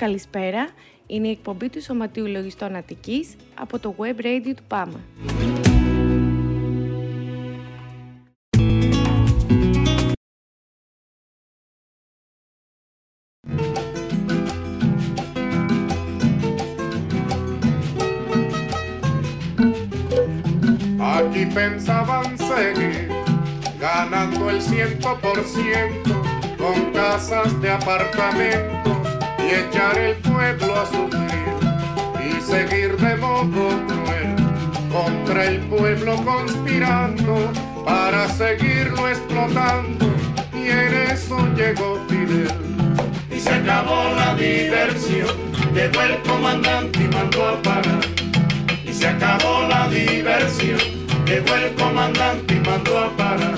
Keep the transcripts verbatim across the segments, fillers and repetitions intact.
καλησπέρα. Είναι η εκπομπή του Σωματείου Λογιστών Αττικής από το Web Radio του ΠΑΜΕ. Aquí pensaban seguir ganando el ciento por ciento con casas de apartamentos y echar el pueblo a sufrir y seguir de modo cruel contra el pueblo conspirando para seguirlo explotando, y en eso llegó Fidel y se acabó la diversión. Llegó el comandante y mandó a parar y se acabó la diversión. Llegó el comandante y mandó a parar.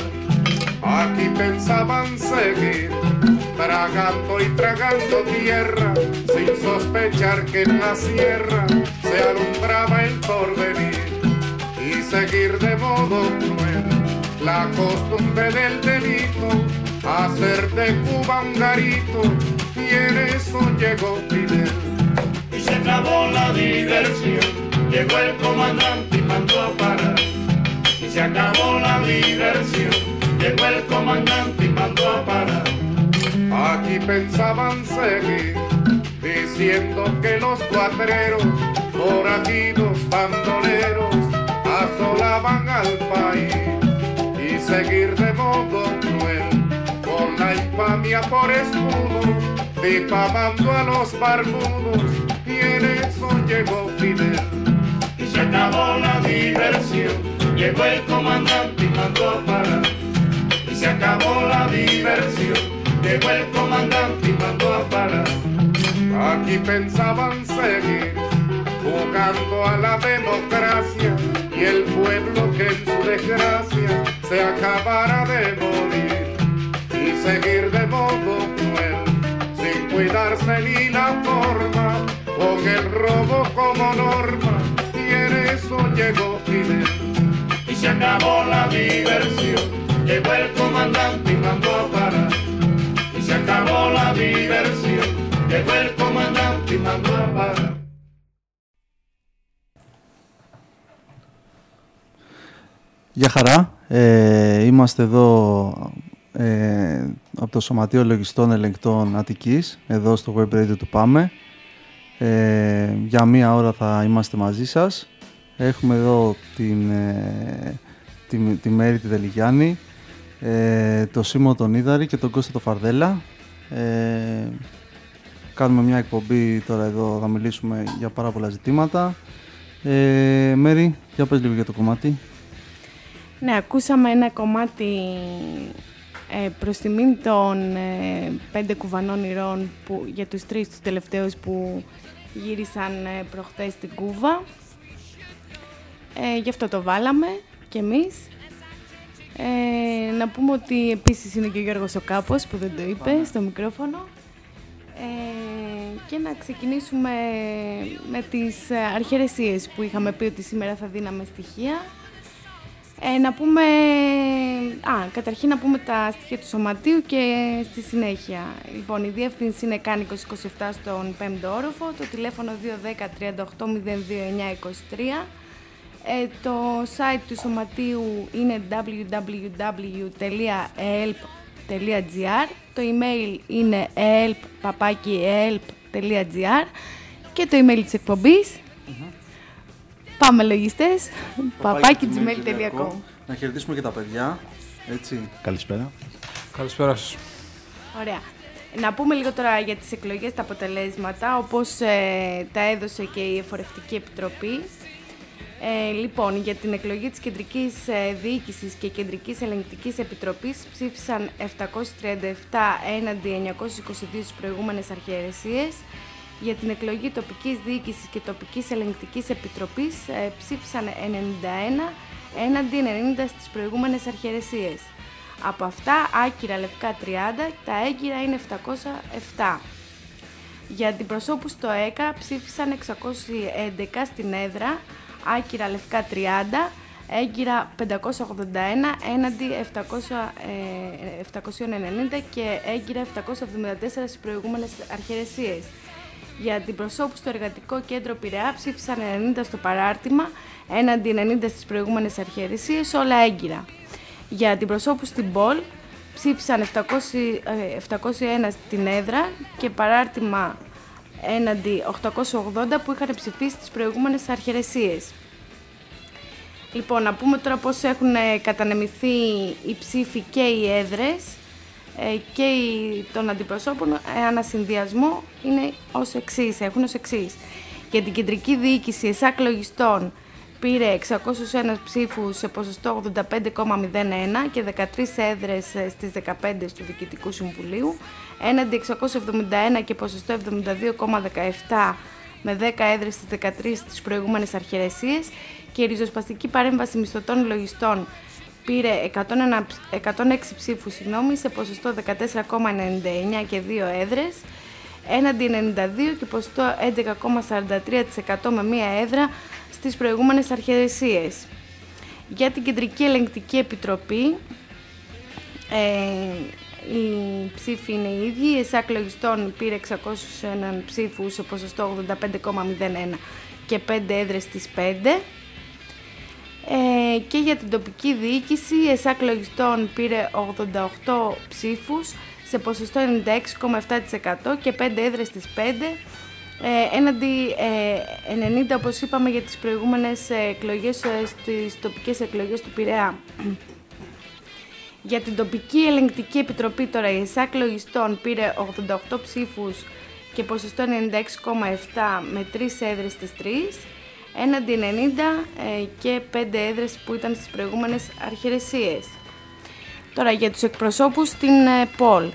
Aquí pensaban seguir tragando y tragando tierra sin sospechar que en la sierra se alumbraba el porvenir y seguir de modo cruel la costumbre del delito, hacer de Cuba un garito, y en eso llegó Fidel y se acabó la diversión. Llegó el comandante y mandó a parar y se acabó la diversión. Llegó el comandante y mandó a parar. Aquí pensaban seguir diciendo que los cuatreros, forajidos, bandoleros, asolaban al país y seguir de modo cruel con la infamia por escudo, difamando a los barbudos, y en eso llegó Fidel y se acabó la diversión. Llegó el comandante y mandó a parar y se acabó la diversión. Llegó el comandante y mandó a parar. Aquí pensaban seguir jugando a la democracia y el pueblo que en su desgracia se acabara de morir y seguir de modo cruel sin cuidarse ni la forma, con el robo como norma, y en eso llegó Fidel y se acabó la diversión. Llegó el comandante y mandó a parar y se acabó la diversión. Llegó el comandante y mandó a parar. Γεια χαρά, ε, είμαστε εδώ ε, από το Σωματείο Λογιστών Ελεγκτών Αττικής, εδώ στο Web Radio του ΠΑΜΕ. Ε, για μία ώρα θα είμαστε μαζί σας. Έχουμε εδώ την, ε, τη, τη Μέρη τη Δελιγιάννη, ε, το Σίμω τον Ίδαρη και τον Κώστα το Φαρδέλα. Ε, κάνουμε μια εκπομπή τώρα εδώ, θα μιλήσουμε για πάρα πολλά ζητήματα. Ε, Μέρη, για πες λίγο για το κομμάτι. Ναι, ακούσαμε ένα κομμάτι ε, προς τιμήν των ε, πέντε κουβανών ηρώων που, για τους τρεις τους τελευταίους που γύρισαν ε, προχθές στην Κούβα. Ε, γι' αυτό το βάλαμε κι εμείς. Ε, να πούμε ότι επίσης είναι και ο Γιώργος ο Κάπος που δεν το είπε Πάμε. στο μικρόφωνο. Ε, και να ξεκινήσουμε με τις αρχαιρεσίες που είχαμε πει ότι σήμερα θα δίναμε στοιχεία. Ε, να πούμε, α, καταρχήν να πούμε τα στοιχεία του Σωματείου και στη συνέχεια. Λοιπόν, η διεύθυνση είναι Κάνικος είκοσι επτά στον πέμπτο όροφο, το τηλέφωνο δύο ένα μηδέν τριάντα οκτώ μηδέν δύο εννιά είκοσι τρία. Ε, το site του Σωματείου είναι double-u double-u double-u τελεία e e l p τελεία g r, το email είναι e e l p παπάκι e e l p τελεία g r και το email της εκπομπής mm-hmm. Πάμε λογιστές, παπάκι gmail τελεία com. Να χαιρετήσουμε και τα παιδιά, έτσι. Καλησπέρα. Καλησπέρα σας. Ωραία. Να πούμε λίγο τώρα για τις εκλογές, τα αποτελέσματα, όπως ε, τα έδωσε και η Εφορευτική Επιτροπή. Ε, λοιπόν, για την εκλογή της Κεντρικής ε, Διοίκησης και Κεντρικής Ελεγκτικής Επιτροπής ψήφισαν επτακόσιες τριάντα επτά έναντι εννιακόσιες είκοσι δύο στις προηγούμενες αρχαιρεσίες. Για την εκλογή τοπικής διοίκησης και τοπικής ελεγκτικής επιτροπής ε, ψήφισαν ενενήντα ένα έναντι ενενήντα στις προηγούμενες αρχαιρεσίες. Από αυτά, άκυρα λευκά τριάντα, τα έγκυρα είναι επτακόσια επτά. Για αντιπροσώπους στο ΕΚΑ ψήφισαν εξακόσια έντεκα στην έδρα, άκυρα λευκά τριάντα, έγκυρα πεντακόσια ογδόντα ένα έναντι επτακόσια ενενήντα και έγκυρα επτακόσια εβδομήντα τέσσερα στις προηγούμενες αρχαιρεσίες. Για αντιπροσώπους στο Εργατικό Κέντρο Πειραιά ψήφισαν ενενήντα στο παράρτημα, έναντι ενενήντα στις προηγούμενες αρχιερεσίες, όλα έγκυρα. Για αντιπροσώπους στην Πολ ψήφισαν επτακόσια ένα στην έδρα και παράρτημα έναντι οκτακόσια ογδόντα που είχαν ψηφίσει τις προηγούμενες αρχιερεσίες. Λοιπόν, να πούμε τώρα πώς έχουν κατανεμηθεί οι ψήφοι και οι έδρες και οι των αντιπροσώπων. Ανασυνδυασμό είναι ως εξής, έχουν ως εξής. Για την κεντρική διοίκηση ΕΣΑΚ Λογιστών πήρε εξακόσιους ένα ψήφους σε ποσοστό ογδόντα πέντε κόμμα μηδέν ένα και δεκατρείς έδρες στις δεκαπέντε του Διοικητικού Συμβουλίου, έναντι εξακόσια εβδομήντα ένα και ποσοστό εβδομήντα δύο κόμμα δεκαεπτά με δέκα έδρες στις δεκατρείς στις προηγούμενες αρχιερεσίες, και η ριζοσπαστική παρέμβαση μισθωτών λογιστών πήρε εκατόν έξι ψήφους συγγνώμη, σε ποσοστό δεκατέσσερα κόμμα ενενήντα εννέα και δύο έδρες, έναντι ενενήντα δύο και ποσοστό έντεκα κόμμα σαράντα τρία τοις εκατό με μία έδρα στις προηγούμενες αρχιερεσίες. Για την Κεντρική Ελεγκτική Επιτροπή, ε, οι ψήφοι είναι οι ίδιοι. Η ΕΣΑΚ Λογιστών πήρε εξακόσιους ένα ψήφους σε ποσοστό ογδόντα πέντε κόμμα μηδέν ένα και πέντε έδρες στις πέντε. Ε, και για την τοπική διοίκηση, η ΕΣΑΚ Λογιστών πήρε ογδόντα οκτώ ψήφους σε ποσοστό ενενήντα έξι κόμμα επτά τοις εκατό και πέντε έδρες στις πέντε, ε, έναντι ε, ενενήντα, όπως είπαμε, για τις προηγούμενες εκλογές, ε, στις τοπικές εκλογές του Πειραιά. Για την τοπική ελεγκτική επιτροπή τώρα, η ΕΣΑΚ Λογιστών πήρε ογδόντα οκτώ ψήφους και ποσοστό ενενήντα έξι κόμμα επτά με τρεις έδρες στις τρεις, έναντι ενενήντα ε, και πέντε έδρες που ήταν στις προηγούμενες αρχιερεσίες. Τώρα για τους εκπροσώπους στην ε, Πολ.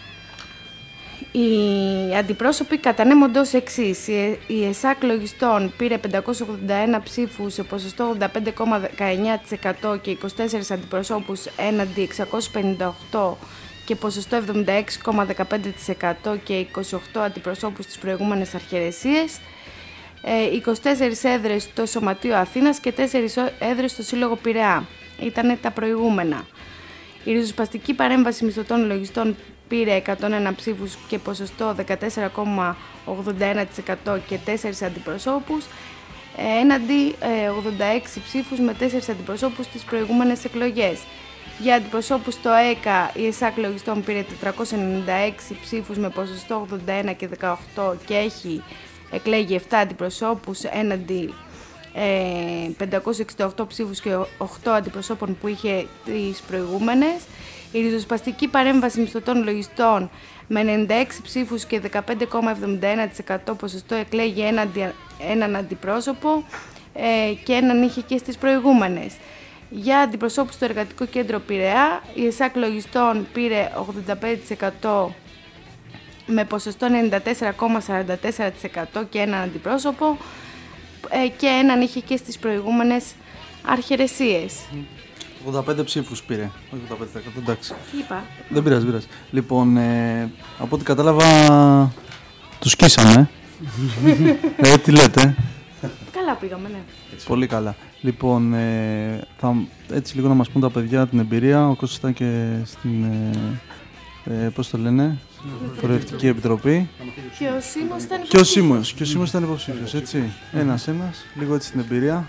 Οι αντιπρόσωποι κατανέμονται ως εξής. Η ΕΣΑΚ Λογιστών πήρε πεντακόσιους ογδόντα ένα ψήφους σε ποσοστό ογδόντα πέντε κόμμα δεκαεννέα τοις εκατό και είκοσι τέσσερις αντιπροσώπους έναντι εξακόσιους πενήντα οκτώ και ποσοστό εβδομήντα έξι κόμμα δεκαπέντε τοις εκατό και είκοσι οκτώ αντιπροσώπους στις προηγούμενες αρχιερεσίες. είκοσι τέσσερις έδρες στο Σωματείο Αθήνας και τέσσερις έδρες στο Σύλλογο Πειραιά. Ήτανε τα προηγούμενα. Η ριζοσπαστική παρέμβαση μισθωτών λογιστών πήρε εκατόν ένα ψήφους και ποσοστό δεκατέσσερα κόμμα ογδόντα ένα τοις εκατό και τέσσερις αντιπροσώπους, έναντι ογδόντα έξι ψήφους με τέσσερις αντιπροσώπους στις προηγούμενες εκλογές. Για αντιπροσώπους στο ΕΚΑ, η ΕΣΑΚ Λογιστών πήρε τετρακόσιους ενενήντα έξι ψήφους με ποσοστό ογδόντα ένα και δεκαοκτώ και έχει εκλέγει επτά αντιπροσώπους έναντι ε, πεντακόσιους εξήντα οκτώ ψήφους και οκτώ αντιπροσώπων που είχε τις προηγούμενες. Η ριζοσπαστική παρέμβαση μισθωτών λογιστών με ενενήντα έξι ψήφους και δεκαπέντε κόμμα εβδομήντα ένα τοις εκατό ποσοστό εκλέγει έναντι, έναν αντιπρόσωπο ε, και έναν είχε και στις προηγούμενες. Για αντιπροσώπους στο Εργατικό Κέντρο Πειραιά, η ΕΣΑΚ Λογιστών πήρε ογδόντα πέντε τοις εκατό με ποσοστό ενενήντα τέσσερα κόμμα σαράντα τέσσερα τοις εκατό και έναν αντιπρόσωπο ε, και έναν είχε και στις προηγούμενες αρχιερεσίες. ογδόντα πέντε ψήφους πήρε, όχι ογδόντα πέντε τοις εκατό, εντάξει. Τι είπα. Δεν πειράζει, πειράζει. Λοιπόν, ε, από ό,τι κατάλαβα, τους σκίσαμε. ε, τι λέτε. Καλά πήγαμε, ναι. Πολύ καλά. Λοιπόν, ε, θα, έτσι λίγο να μας πούν τα παιδιά την εμπειρία. Ο Κώστας ήταν και στην, ε, ε, πώς το λένε, Φορευτική Επιτροπή. Και ο Σίμος ήταν Και ο Σίμος, και ο Σίμος ήταν υποψήφιος, έτσι. Ένας-ένας, λίγο έτσι την εμπειρία.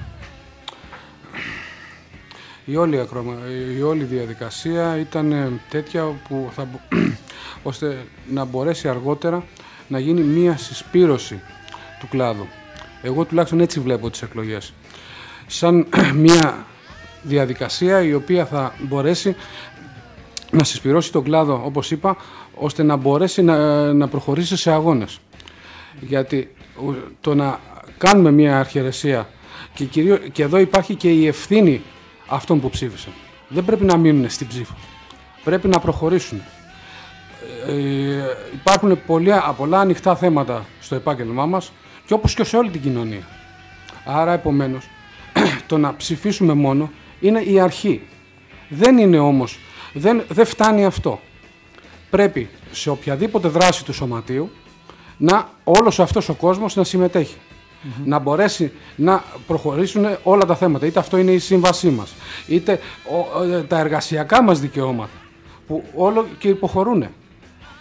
Η όλη, ακρομα... η όλη διαδικασία ήταν τέτοια που θα... ώστε να μπορέσει αργότερα να γίνει μία συσπήρωση του κλάδου. Εγώ τουλάχιστον έτσι βλέπω τις εκλογές. Σαν μία διαδικασία η οποία θα μπορέσει να συσπηρώσει τον κλάδο, όπως είπα, ώστε να μπορέσει να, να προχωρήσει σε αγώνες. Γιατί το να κάνουμε μία αρχιερεσία και, κυρίως, και εδώ υπάρχει και η ευθύνη αυτών που ψήφισαν. Δεν πρέπει να μείνουν στην ψήφο. Πρέπει να προχωρήσουν. Ε, υπάρχουν πολλά, πολλά ανοιχτά θέματα στο επάγγελμά μας και όπως και σε όλη την κοινωνία. Άρα, επομένως, το να ψηφίσουμε μόνο είναι η αρχή. Δεν είναι όμως, δεν, δεν φτάνει αυτό. Πρέπει σε οποιαδήποτε δράση του σωματείου να όλος αυτός ο κόσμος να συμμετέχει. Mm-hmm. Να μπορέσει να προχωρήσουν όλα τα θέματα. Είτε αυτό είναι η σύμβασή μας, είτε ο, τα εργασιακά μας δικαιώματα που όλο και υποχωρούν.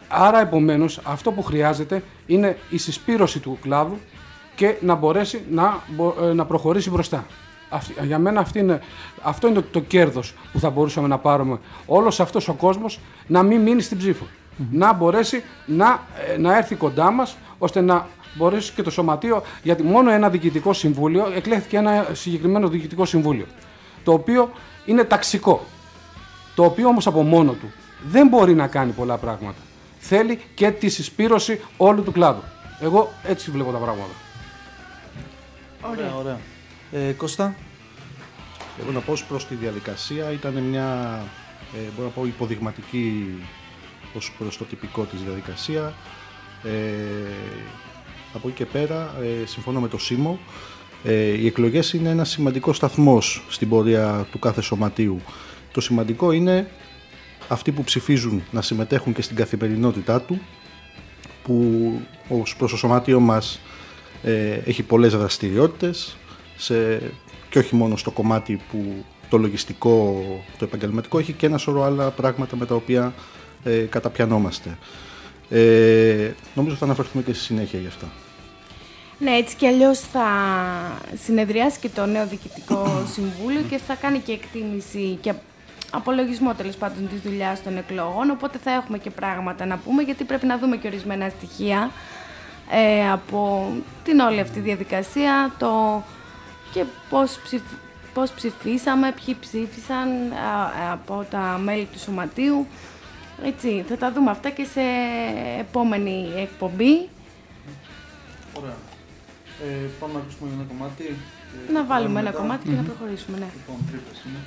άρα, επομένως, αυτό που χρειάζεται είναι η συσπήρωση του κλάδου και να μπορέσει να, να προχωρήσει μπροστά. Αυτή, για μένα αυτή είναι, αυτό είναι το, το κέρδος που θα μπορούσαμε να πάρουμε. Όλος αυτός ο κόσμος να μην μείνει στην ψήφο. Mm-hmm. Να μπορέσει να, να έρθει κοντά μας, ώστε να μπορέσει και το σωματείο, γιατί μόνο ένα διοικητικό συμβούλιο, εκλέχθηκε ένα συγκεκριμένο διοικητικό συμβούλιο, το οποίο είναι ταξικό, το οποίο όμως από μόνο του δεν μπορεί να κάνει πολλά πράγματα. Θέλει και τη συσπήρωση όλου του κλάδου. Εγώ έτσι βλέπω τα πράγματα. Ωραία, ωραία. Ε, Κώστα. Εγώ να πω προς τη διαδικασία ήταν μια, ε, μπορώ να πω, υποδειγματική ως προς το τυπικό της διαδικασία. Ε, από εκεί και πέρα, ε, συμφωνώ με το Σίμω, ε, οι εκλογές είναι ένα σημαντικό σταθμός στην πορεία του κάθε σωματείου. Το σημαντικό είναι αυτοί που ψηφίζουν να συμμετέχουν και στην καθημερινότητά του, που ως προς το σωματείο μας ε, έχει πολλές δραστηριότητες, σε, και όχι μόνο στο κομμάτι που το λογιστικό, το επαγγελματικό, έχει και ένα σωρό άλλα πράγματα με τα οποία ε, καταπιανόμαστε. Ε, νομίζω θα αναφερθούμε και στη συνέχεια γι' αυτά. Ναι, έτσι κι αλλιώς θα συνεδριάσει και το νέο Διοικητικό Συμβούλιο και θα κάνει και εκτίμηση και απολογισμό, τέλος πάντων, της δουλειάς των εκλογών, οπότε θα έχουμε και πράγματα να πούμε, γιατί πρέπει να δούμε και ορισμένα στοιχεία ε, από την όλη αυτή διαδικασία, το και πώς, ψηφ, πώς ψηφίσαμε, ποιοι ψήφισαν α, από τα μέλη του σωματείου. Έτσι, θα τα δούμε αυτά και σε επόμενη εκπομπή. Ωραία. Ε, πάμε να ακούσουμε ένα κομμάτι. Να βάλουμε ένα μετά. κομμάτι mm-hmm. και να προχωρήσουμε, ναι. Λοιπόν, τρύπες είναι.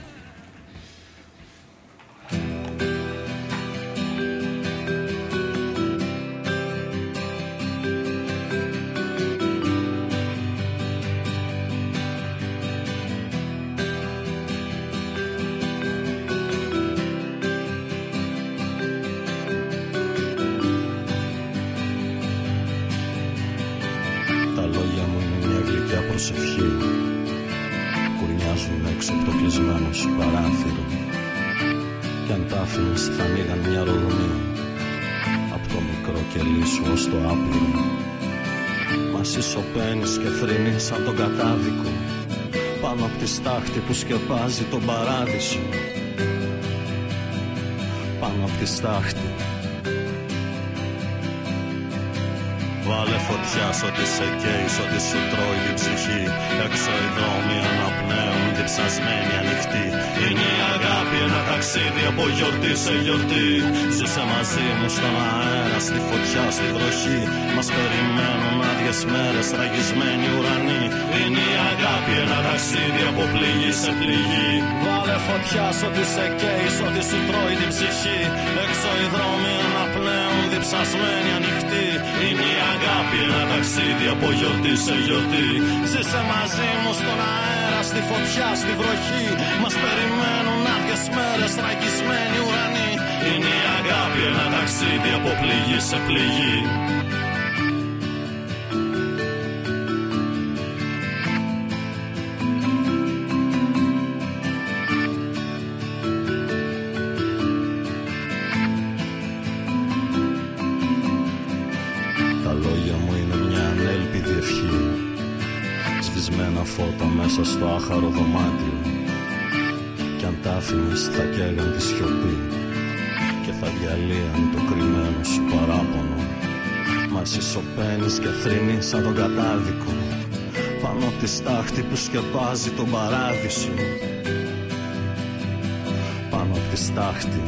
Προσευχή κουρνιάζουν έξω από το κλεισμένο σου παράθυρο, κι αν τα άφηνες θα ανοίγαν μια ρογμή από το μικρό κελί σου ως το άπειρο. Μα σισωπαίνεις και θρυνείς σαν τον κατάδικο πάνω από τη στάχτη που σκεπάζει τον παράδεισο. Πάνω από τη στάχτη βάλε φωτιά σ' ό,τι σε καίει, σ' ό,τι σου τρώει την ψυχή. Έξω οι δρόμοι αναπνέουν, διψασμένοι ανοιχτοί. Είναι η αγάπη ένα ταξίδι από γιορτή σε γιορτή. Ζήσε μαζί μου στον αέρα, στη φωτιά, στη βροχή. Μας περιμένουν άδειες μέρες, ραγισμένοι ουρανοί. Είναι η αγάπη ένα ταξίδι από πληγή σε πληγή. Βάλε φωτιά σ' ό,τι σε καίει, σ' ό,τι σου τρώει την ψυχή. Έξω οι δρόμοι αναπνέουν, διψασμένοι ανοιχτοί. Είναι η αγάπη ένα ταξίδι από γιορτή σε γιορτή. Ζήσε μαζί μου στον αέρα, στη φωτιά, στη βροχή. Μας περιμένουν άδειες μέρες, ραγισμένοι ουρανοί. Είναι η αγάπη ένα ταξίδι από πληγή σε πληγή. Φώτα μέσα στο άχαρο δωμάτιο, κι αν τα άφηνες θα καίγαν τη σιωπή και θα διαλύαν το κρυμμένο σου παράπονο. Μα σισωπαίνεις και θρυνείς σαν τον κατάδικο πάνω από τη στάχτη που σκεπάζει τον παράδεισο. Πάνω από τη στάχτη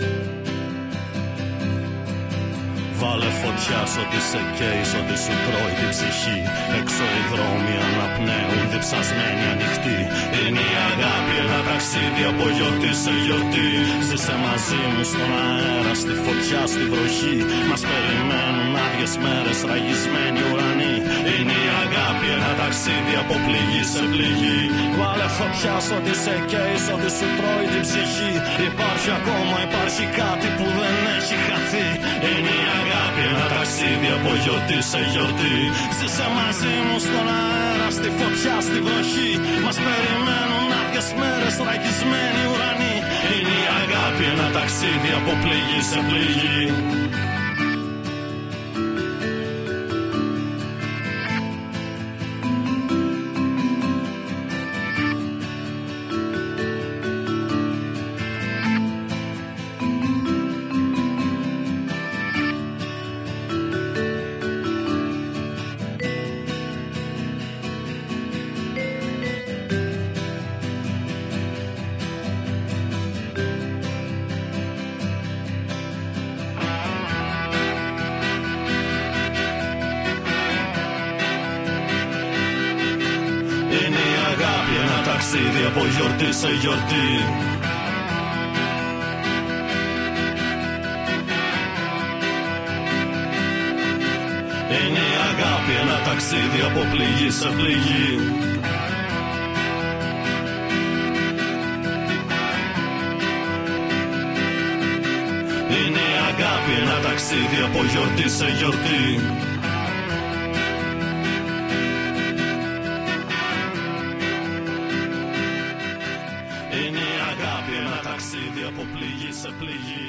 βάλε φωτιά σ' ό,τι σε καίει, σ' ό,τι σου τρώει την ψυχή. Έξω οι δρόμοι αναπνέουν, διψασμένοι ανοιχτοί. Είναι η αγάπη ένα ταξίδι από γιορτή σε γιορτή. Ζήσε μαζί μου στον αέρα, στη φωτιά, στη βροχή. Μας περιμένουν άδειες μέρες, ραγισμένοι ουρανοί. Είναι η αγάπη ένα ταξίδι από πληγή σε πληγή. Βάλε φωτιά σ' ό,τι σε καίει, σ' ό,τι σου τρώει την ψυχή. Υπάρχει ακόμα, υπάρχει κάτι που δεν έχει χαθεί. Είναι η αγάπη ένα ταξίδι από γιορτή σε γιορτή. Ζήσε μαζί μου στον αέρα, στη φωτιά, στη βροχή. Μας περιμένουν άδειες μέρες, ραγισμένοι ουρανοί. Είναι η αγάπη ένα ταξίδι από πληγή σε πληγή. ταξίδι από γιορτή σε γιορτή. Είναι η αγάπη ένα ταξίδι από πληγή σε πληγή. Είναι η αγάπη ένα ταξίδι από γιορτή σε γιορτή. Είναι η αγάπη ένα ταξίδι από πληγή σε πληγή.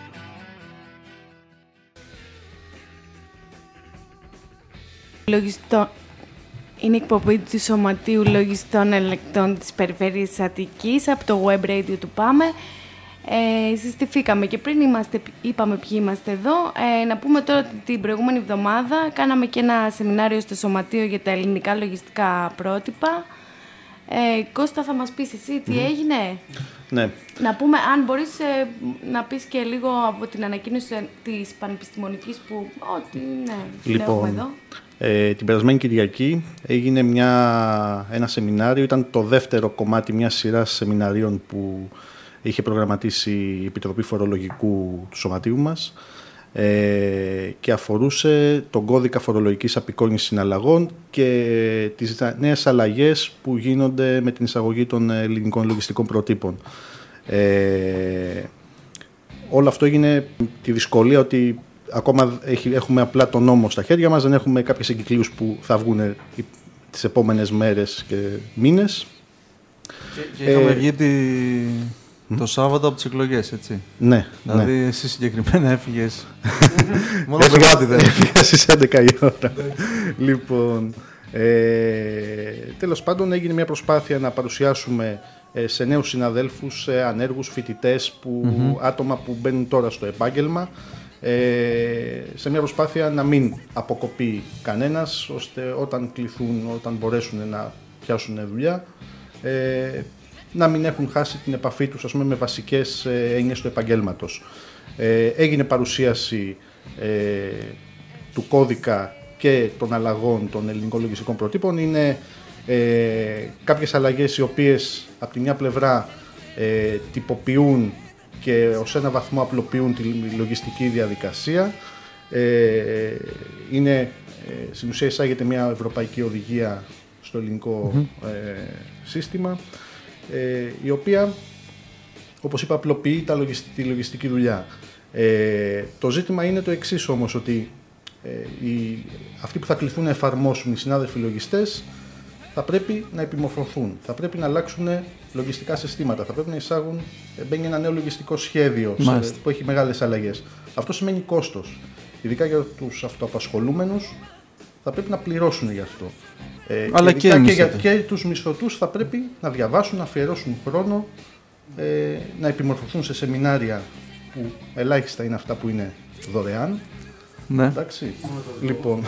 Λογιστό... Είναι εκπομπή του Σωματείου Λογιστών Ελεκτών της Περιφέρειας Αττικής από το web radio του ΠΑΜΕ. Ε, συστηθήκαμε και πριν είμαστε, είπαμε ποιοι είμαστε εδώ. Ε, να πούμε τώρα ότι την προηγούμενη εβδομάδα κάναμε και ένα σεμινάριο στο Σωματείο για τα ελληνικά λογιστικά πρότυπα. Ε, Κώστα, θα μας πεις εσύ τι mm. έγινε. Ναι. Να πούμε, αν μπορείς ε, να πεις και λίγο από την ανακοίνωση της Πανεπιστημονικής που... Ό,τι, ναι, λοιπόν, εδώ. Ε, την περασμένη Κυριακή έγινε μια, ένα σεμινάριο, ήταν το δεύτερο κομμάτι μιας σειράς σεμιναρίων που είχε προγραμματίσει η Επιτροπή Φορολογικού του Σωματείου μας ε, και αφορούσε τον κώδικα φορολογικής απεικόνησης συναλλαγών και τις νέες αλλαγές που γίνονται με την εισαγωγή των ελληνικών λογιστικών προτύπων. Ε, όλο αυτό έγινε τη δυσκολία ότι ακόμα έχουμε απλά τον νόμο στα χέρια μας, δεν έχουμε κάποιες εγκυκλίους που θα βγουν τις επόμενες μέρες και μήνες. Και, και είχαμε ε, βγει τη... το Σάββατο από τις εκλογές, έτσι. Ναι. Δηλαδή, ναι. εσύ συγκεκριμένα έφυγες. Μόνο πεγάτη δεν έφυγα στις έντεκα η ώρα. Λοιπόν, ε, τέλος πάντων έγινε μια προσπάθεια να παρουσιάσουμε ε, σε νέους συναδέλφους, σε ανέργους φοιτητές, που, mm-hmm. άτομα που μπαίνουν τώρα στο επάγγελμα, ε, σε μια προσπάθεια να μην αποκοπεί κανένας, ώστε όταν κληθούν, όταν μπορέσουν να πιάσουν δουλειά, ε, να μην έχουν χάσει την επαφή τους, ας πούμε, με βασικές ε, έννοιες του επαγγέλματος. Ε, έγινε παρουσίαση ε, του κώδικα και των αλλαγών των ελληνικών λογιστικών προτύπων. Είναι ε, κάποιες αλλαγές οι οποίες από τη μια πλευρά ε, τυποποιούν και ως ένα βαθμό απλοποιούν τη λογιστική διαδικασία. Ε, είναι, ε, στην ουσία εισάγεται μια ευρωπαϊκή οδηγία στο ελληνικό mm-hmm. ε, σύστημα, Ε, η οποία, όπως είπα, απλοποιεί τα λογιστη, τη λογιστική δουλειά. Ε, το ζήτημα είναι το εξής όμως, ότι ε, οι, αυτοί που θα κληθούν να εφαρμόσουν οι συνάδελφοι λογιστές θα πρέπει να επιμορφωθούν, θα πρέπει να αλλάξουν λογιστικά συστήματα, θα πρέπει να εισάγουν, μπαίνει ένα νέο λογιστικό σχέδιο σε, που έχει μεγάλες αλλαγές. Αυτό σημαίνει κόστος, ειδικά για τους αυτοαπασχολούμενους, θα πρέπει να πληρώσουν γι' αυτό. Ε, αλλά και, και, για, και τους μισθωτούς θα πρέπει να διαβάσουν, να αφιερώσουν χρόνο, ε, να επιμορφωθούν σε σεμινάρια που ελάχιστα είναι αυτά που είναι δωρεάν. Ναι. Εντάξει. Λοιπόν,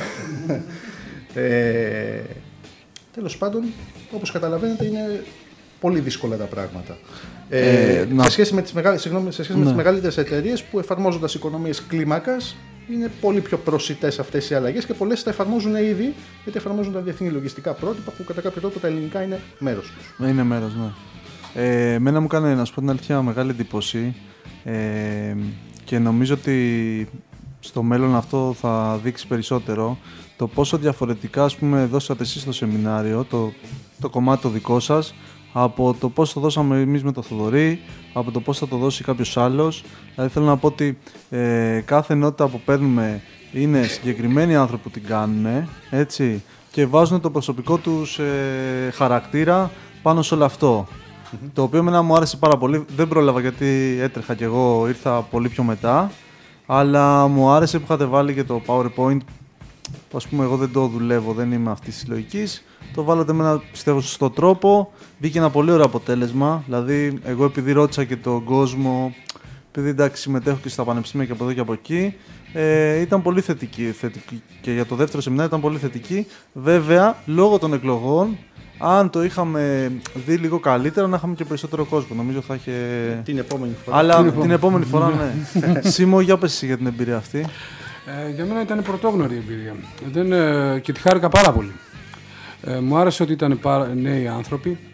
ε, τέλος πάντων, όπως καταλαβαίνετε, είναι πολύ δύσκολα τα πράγματα. Ε, ε, σε σχέση με τις, μεγα... Συγγνώμη, σε σχέση ναι. με τις μεγαλύτερες εταιρείες που εφαρμόζοντας οικονομίες κλίμακας, είναι πολύ πιο προσιτές αυτές οι αλλαγές και πολλές τα εφαρμόζουν ήδη, γιατί εφαρμόζουν τα διεθνή λογιστικά πρότυπα που κατά κάποιο τρόπο τα ελληνικά είναι μέρος τους. Είναι μέρος, ναι. Ε, εμένα μου κάνει, να σου πω την αλήθεια, μεγάλη εντύπωση ε, και νομίζω ότι στο μέλλον αυτό θα δείξει περισσότερο το πόσο διαφορετικά, ας πούμε, δώσατε εσείς στο σεμινάριο, το, το κομμάτι το δικό σας, από το πώς το δώσαμε εμείς με το Θοδωρή, από το πώς θα το δώσει κάποιος άλλος. Δηλαδή θέλω να πω ότι ε, κάθε ενότητα που παίρνουμε είναι συγκεκριμένοι άνθρωποι που την κάνουν, έτσι, και βάζουν το προσωπικό τους ε, χαρακτήρα πάνω σε όλο αυτό. Mm-hmm. Το οποίο εμένα μου άρεσε πάρα πολύ. Δεν πρόλαβα γιατί έτρεχα κι εγώ, ήρθα πολύ πιο μετά. Αλλά μου άρεσε που είχατε βάλει και το PowerPoint. Ας πούμε, εγώ δεν το δουλεύω, δεν είμαι αυτής της λογικής. Το βάλατε με ένα, πιστεύω, σωστό τρόπο. Βγήκε ένα πολύ ωραίο αποτέλεσμα. Δηλαδή, εγώ επειδή ρώτησα και τον κόσμο, επειδή εντάξει συμμετέχω και στα πανεπιστήμια και από εδώ και από εκεί, ε, ήταν πολύ θετική, θετική. Και για το δεύτερο σεμινάριο ήταν πολύ θετική. Βέβαια, λόγω των εκλογών, αν το είχαμε δει λίγο καλύτερα, να είχαμε και περισσότερο κόσμο. Νομίζω θα είχε. Την επόμενη φορά. Αλλά την, την επόμενη φορά, ναι. Σίμω, για πες εσύ για την εμπειρία αυτή. Ε, για μένα ήταν πρωτόγνωρη εμπειρία. Δεν, ε, και τη χάρηκα πάρα πολύ. Ε, μου άρεσε ότι ήταν πάρα, νέοι άνθρωποι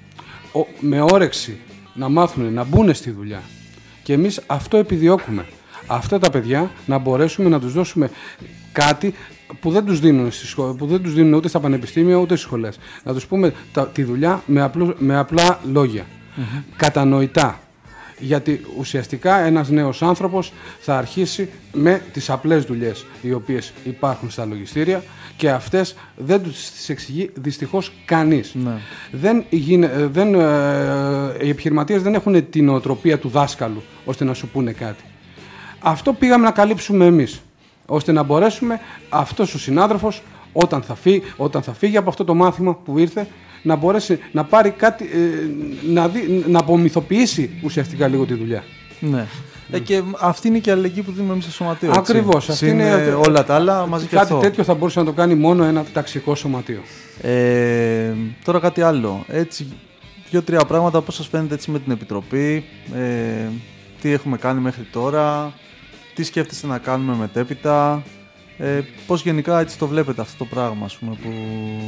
ο, με όρεξη να μάθουν, να μπουν στη δουλειά. Και εμείς αυτό επιδιώκουμε. Αυτά τα παιδιά να μπορέσουμε να τους δώσουμε κάτι που δεν τους δίνουν, στις σχολές, που δεν τους δίνουν ούτε στα πανεπιστήμια ούτε στις σχολές. Να τους πούμε τα, τη δουλειά με, απλού, με απλά λόγια, mm-hmm. κατανοητά. Γιατί ουσιαστικά ένας νέος άνθρωπος θα αρχίσει με τις απλές δουλειές οι οποίες υπάρχουν στα λογιστήρια και αυτές δεν τους τις εξηγεί δυστυχώς κανείς. Ναι. Δεν γίνε, δεν, ε, οι επιχειρηματίες δεν έχουν την νοοτροπία του δάσκαλου ώστε να σου πούνε κάτι. Αυτό πήγαμε να καλύψουμε εμείς, ώστε να μπορέσουμε αυτός ο συνάδελφος όταν θα φύγει, όταν θα φύγει από αυτό το μάθημα που ήρθε να μπορέσει να πάρει κάτι, ε, να, δει, να απομυθοποιήσει ουσιαστικά λίγο τη δουλειά. Ναι. Mm. Ε, και αυτή είναι και η αλληλεγγύη που δίνουμε εμείς στο σωματείο. Ακριβώς. Αυτή είναι όλα τα άλλα μαζί και κάτι αυτό. Τέτοιο θα μπορούσε να το κάνει μόνο ένα ταξικό σωματείο. Ε, τώρα κάτι άλλο. Έτσι, δύο-τρία πράγματα, πώς σας φαίνεται έτσι με την Επιτροπή, ε, τι έχουμε κάνει μέχρι τώρα, τι σκέφτεστε να κάνουμε μετέπειτα, ε, πώς γενικά έτσι το βλέπετε αυτό το πράγμα, ας πούμε, που...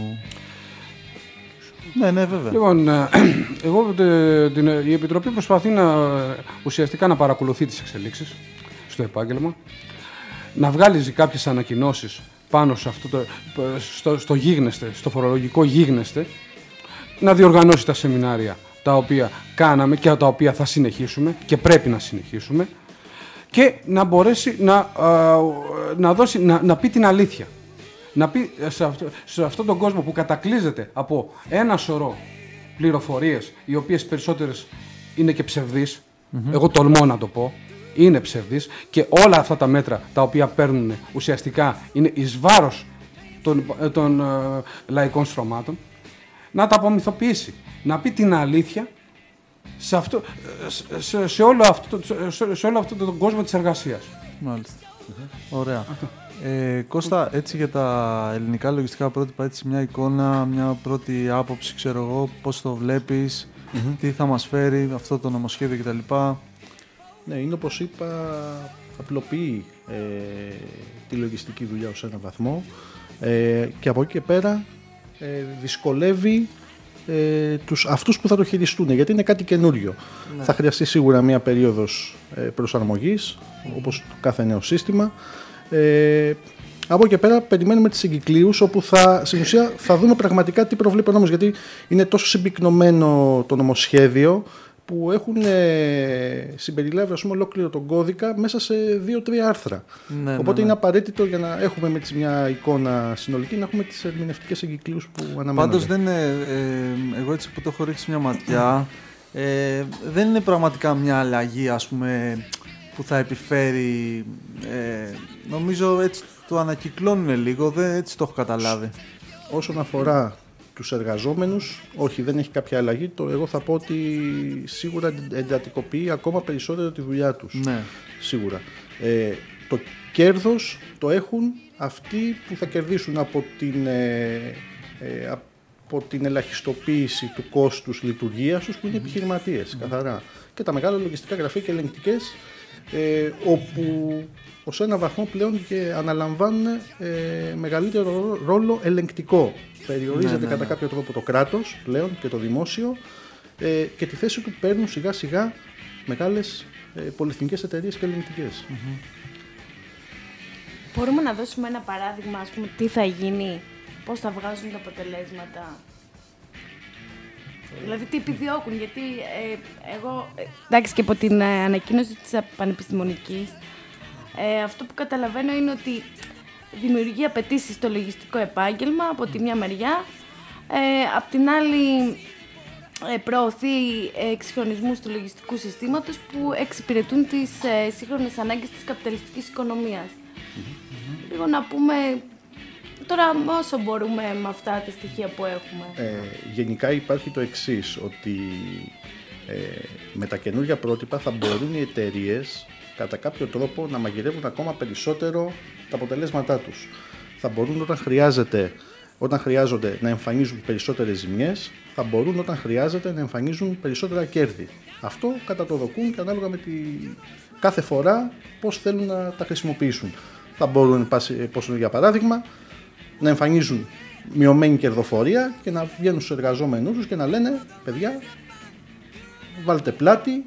Ναι, ναι, βέβαια. Λοιπόν, εγώ, την, η Επιτροπή προσπαθεί να, ουσιαστικά να παρακολουθεί τις εξελίξεις στο επάγγελμα, να βγάλει κάποιες ανακοινώσεις πάνω σε αυτό το, στο, στο γίγνεσθε, στο φορολογικό γίγνεσθε, να διοργανώσει τα σεμινάρια τα οποία κάναμε και τα οποία θα συνεχίσουμε και πρέπει να συνεχίσουμε και να μπορέσει να, να, δώσει, να, να πει την αλήθεια. Να πει σε, αυτό, σε αυτόν τον κόσμο που κατακλείζεται από ένα σωρό πληροφορίες, οι οποίες περισσότερες είναι και ψευδείς, mm-hmm. εγώ τολμώ να το πω, είναι ψευδείς και όλα αυτά τα μέτρα τα οποία παίρνουν ουσιαστικά είναι εις βάρος των, των ε, λαϊκών στρωμάτων, να τα απομυθοποιήσει, να πει την αλήθεια σε, αυτό, σε, σε, όλο, αυτό, σε, σε όλο αυτό τον κόσμο της εργασίας. Μάλιστα. Mm-hmm. Ωραία. Αυτό. Ε, Κώστα, έτσι για τα ελληνικά λογιστικά πρότυπα, έτσι μια εικόνα, μια πρώτη άποψη, ξέρω εγώ, πώς το βλέπεις, mm-hmm. τι θα μας φέρει αυτό το νομοσχέδιο κτλ. Ναι, είναι όπως είπα, απλοποιεί ε, τη λογιστική δουλειά ως έναν βαθμό ε, και από εκεί και πέρα ε, δυσκολεύει ε, τους, αυτούς που θα το χειριστούν, γιατί είναι κάτι καινούριο. Ναι. Θα χρειαστεί σίγουρα μια περίοδος ε, προσαρμογής, όπως το κάθε νέο σύστημα. Ε, από εκεί και πέρα περιμένουμε τις εγκυκλίους όπου θα, στην ουσία θα δούμε πραγματικά τι προβλέπει ο νόμος, γιατί είναι τόσο συμπυκνωμένο το νομοσχέδιο που έχουν ε, συμπεριλάβει, ας πούμε, ολόκληρο τον κώδικα μέσα σε δύο τρία άρθρα. Ναι, Οπότε ναι, ναι. είναι απαραίτητο για να έχουμε με τις μια εικόνα συνολική να έχουμε τις ερμηνευτικές εγκυκλίους που αναμένονται. Πάντως δεν είναι, ε, εγώ έτσι που το έχω ρίξει μια ματιά, ε, δεν είναι πραγματικά μια αλλαγή, ας πούμε, που θα επιφέρει, ε, νομίζω έτσι το ανακυκλώνουν λίγο, δεν, έτσι το έχω καταλάβει. Όσον αφορά τους εργαζόμενους, όχι, δεν έχει κάποια αλλαγή. Το, εγώ θα πω ότι σίγουρα εντατικοποιεί ακόμα περισσότερο τη δουλειά τους. Ναι. Σίγουρα. Ε, το κέρδος το έχουν αυτοί που θα κερδίσουν από την, ε, ε, από την ελαχιστοποίηση του κόστους λειτουργίας τους, που είναι mm-hmm. επιχειρηματίες, mm-hmm. καθαρά. Και τα μεγάλα λογιστικά γραφεία και ελεγκτικές, Ε, όπου ως ένα βαθμό πλέον και αναλαμβάνουν ε, μεγαλύτερο ρόλο ελεγκτικό. Περιορίζεται ναι, ναι, ναι. κατά κάποιο τρόπο το κράτος πλέον και το δημόσιο ε, και τη θέση του παίρνουν σιγά σιγά μεγάλες ε, πολυεθνικές εταιρείες και ελεγκτικές. Mm-hmm. Μπορούμε να δώσουμε ένα παράδειγμα, ας πούμε, τι θα γίνει, πώς θα βγάζουν τα αποτελέσματα. Δηλαδή τι επιδιώκουν, γιατί ε, εγώ, ε, εντάξει, και από την ε, ανακοίνωση της πανεπιστημονικής, ε, αυτό που καταλαβαίνω είναι ότι δημιουργεί απαιτήσεις στο λογιστικό επάγγελμα από τη μια μεριά, ε, απ' την άλλη ε, προωθεί εξυγχρονισμούς του λογιστικού συστήματος που εξυπηρετούν τις ε, σύγχρονες ανάγκες της καπιταλιστικής οικονομίας. Mm-hmm. Λίγο να πούμε... Τώρα όσο μπορούμε με αυτά τα στοιχεία που έχουμε. Ε, γενικά υπάρχει το εξής, ότι ε, με τα καινούργια πρότυπα θα μπορούν οι εταιρείες κατά κάποιο τρόπο να μαγειρεύουν ακόμα περισσότερο τα αποτελέσματά τους. Θα μπορούν όταν, χρειάζεται, όταν χρειάζονται να εμφανίζουν περισσότερες ζημιές, θα μπορούν όταν χρειάζεται να εμφανίζουν περισσότερα κέρδη. Αυτό κατά το δοκούν και ανάλογα με τη κάθε φορά πώς θέλουν να τα χρησιμοποιήσουν. Θα μπορούν, πώς είναι για παράδειγμα, να εμφανίζουν μειωμένη κερδοφορία και να βγαίνουν στους εργαζόμενους τους και να λένε, παιδιά, βάλτε πλάτη,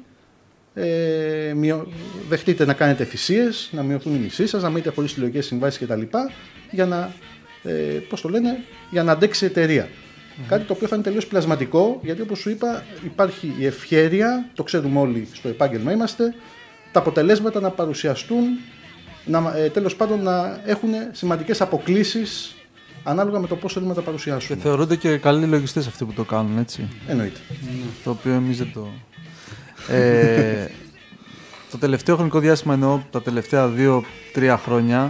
ε, μειω... δεχτείτε να κάνετε θυσίες, να μειωθούν οι μισοί σας, να μείνετε χωρίς συλλογικές συμβάσεις κτλ. Για να, ε, πώς το λένε, για να αντέξει η εταιρεία. Mm-hmm. Κάτι το οποίο θα είναι τελείως πλασματικό, γιατί όπως σου είπα υπάρχει η ευχέρεια, το ξέρουμε όλοι, στο επάγγελμα είμαστε, τα αποτελέσματα να παρουσιαστούν, να, ε, τέλος πάντων να έχουν σημαντικές αποκλίσεις ανάλογα με το πώς θέλουμε να τα παρουσιάσουμε. Και θεωρούνται και καλοί λογιστές αυτοί που το κάνουν, έτσι. Εννοείται. Το οποίο εμείς δεν το... ε, το τελευταίο χρονικό διάστημα, εννοώ τα τελευταία δύο τρία χρόνια,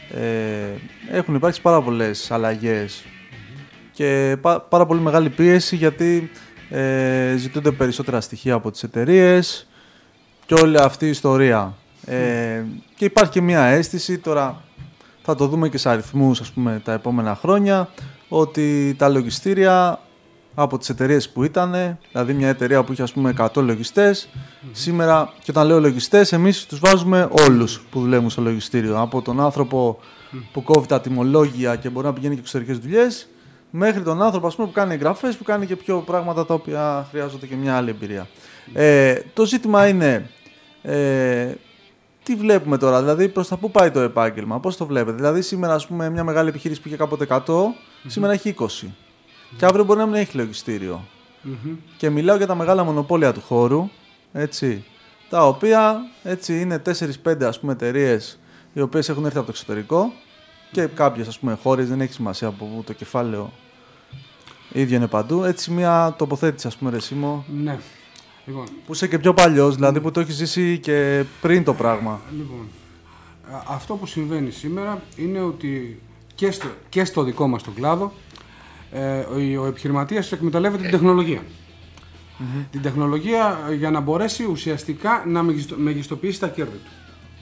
ε, έχουν υπάρξει πάρα πολλές αλλαγές και πά, πάρα πολύ μεγάλη πίεση, γιατί ε, ζητούνται περισσότερα στοιχεία από τις εταιρείες και όλη αυτή η ιστορία. Ε, και υπάρχει και μια αίσθηση, τώρα θα το δούμε και σε αριθμούς, ας πούμε, τα επόμενα χρόνια, ότι τα λογιστήρια από τις εταιρείες που ήταν, δηλαδή μια εταιρεία που είχε, ας πούμε, εκατό λογιστές, mm-hmm. σήμερα, και όταν λέω λογιστές, εμείς τους βάζουμε όλους που δουλεύουν στο λογιστήριο, από τον άνθρωπο mm-hmm. που κόβει τα τιμολόγια και μπορεί να πηγαίνει και εξωτερικές δουλειές, μέχρι τον άνθρωπο, ας πούμε, που κάνει εγγραφές, που κάνει και πιο πράγματα τα οποία χρειάζονται και μια άλλη εμπειρία. Mm-hmm. Ε, το ζήτημα είναι... Ε, τι βλέπουμε τώρα, δηλαδή προς τα πού πάει το επάγγελμα, πώς το βλέπετε? Δηλαδή σήμερα, ας πούμε, μια μεγάλη επιχείρηση που είχε κάποτε εκατό, mm-hmm. σήμερα έχει είκοσι. Mm-hmm. Και αύριο μπορεί να μην έχει λογιστήριο. Mm-hmm. Και μιλάω για τα μεγάλα μονοπόλια του χώρου, έτσι, τα οποία έτσι, είναι τέσσερις πέντε, ας πούμε, εταιρείες οι οποίες έχουν έρθει από το εξωτερικό και κάποιες, ας πούμε, χώρες, δεν έχει σημασία από πού το κεφάλαιο ίδιο είναι παντού. Έτσι, μια τοποθέτηση, ας πούμε, ρε Σίμω. Ναι. Λοιπόν, που είσαι και πιο παλιός, δηλαδή που το έχεις ζήσει και πριν το πράγμα. Λοιπόν, αυτό που συμβαίνει σήμερα είναι ότι και στο, και στο δικό μας τον κλάδο ε, ο επιχειρηματίας εκμεταλλεύεται την τεχνολογία. Mm-hmm. Την τεχνολογία για να μπορέσει ουσιαστικά να μεγιστοποιήσει τα κέρδη του.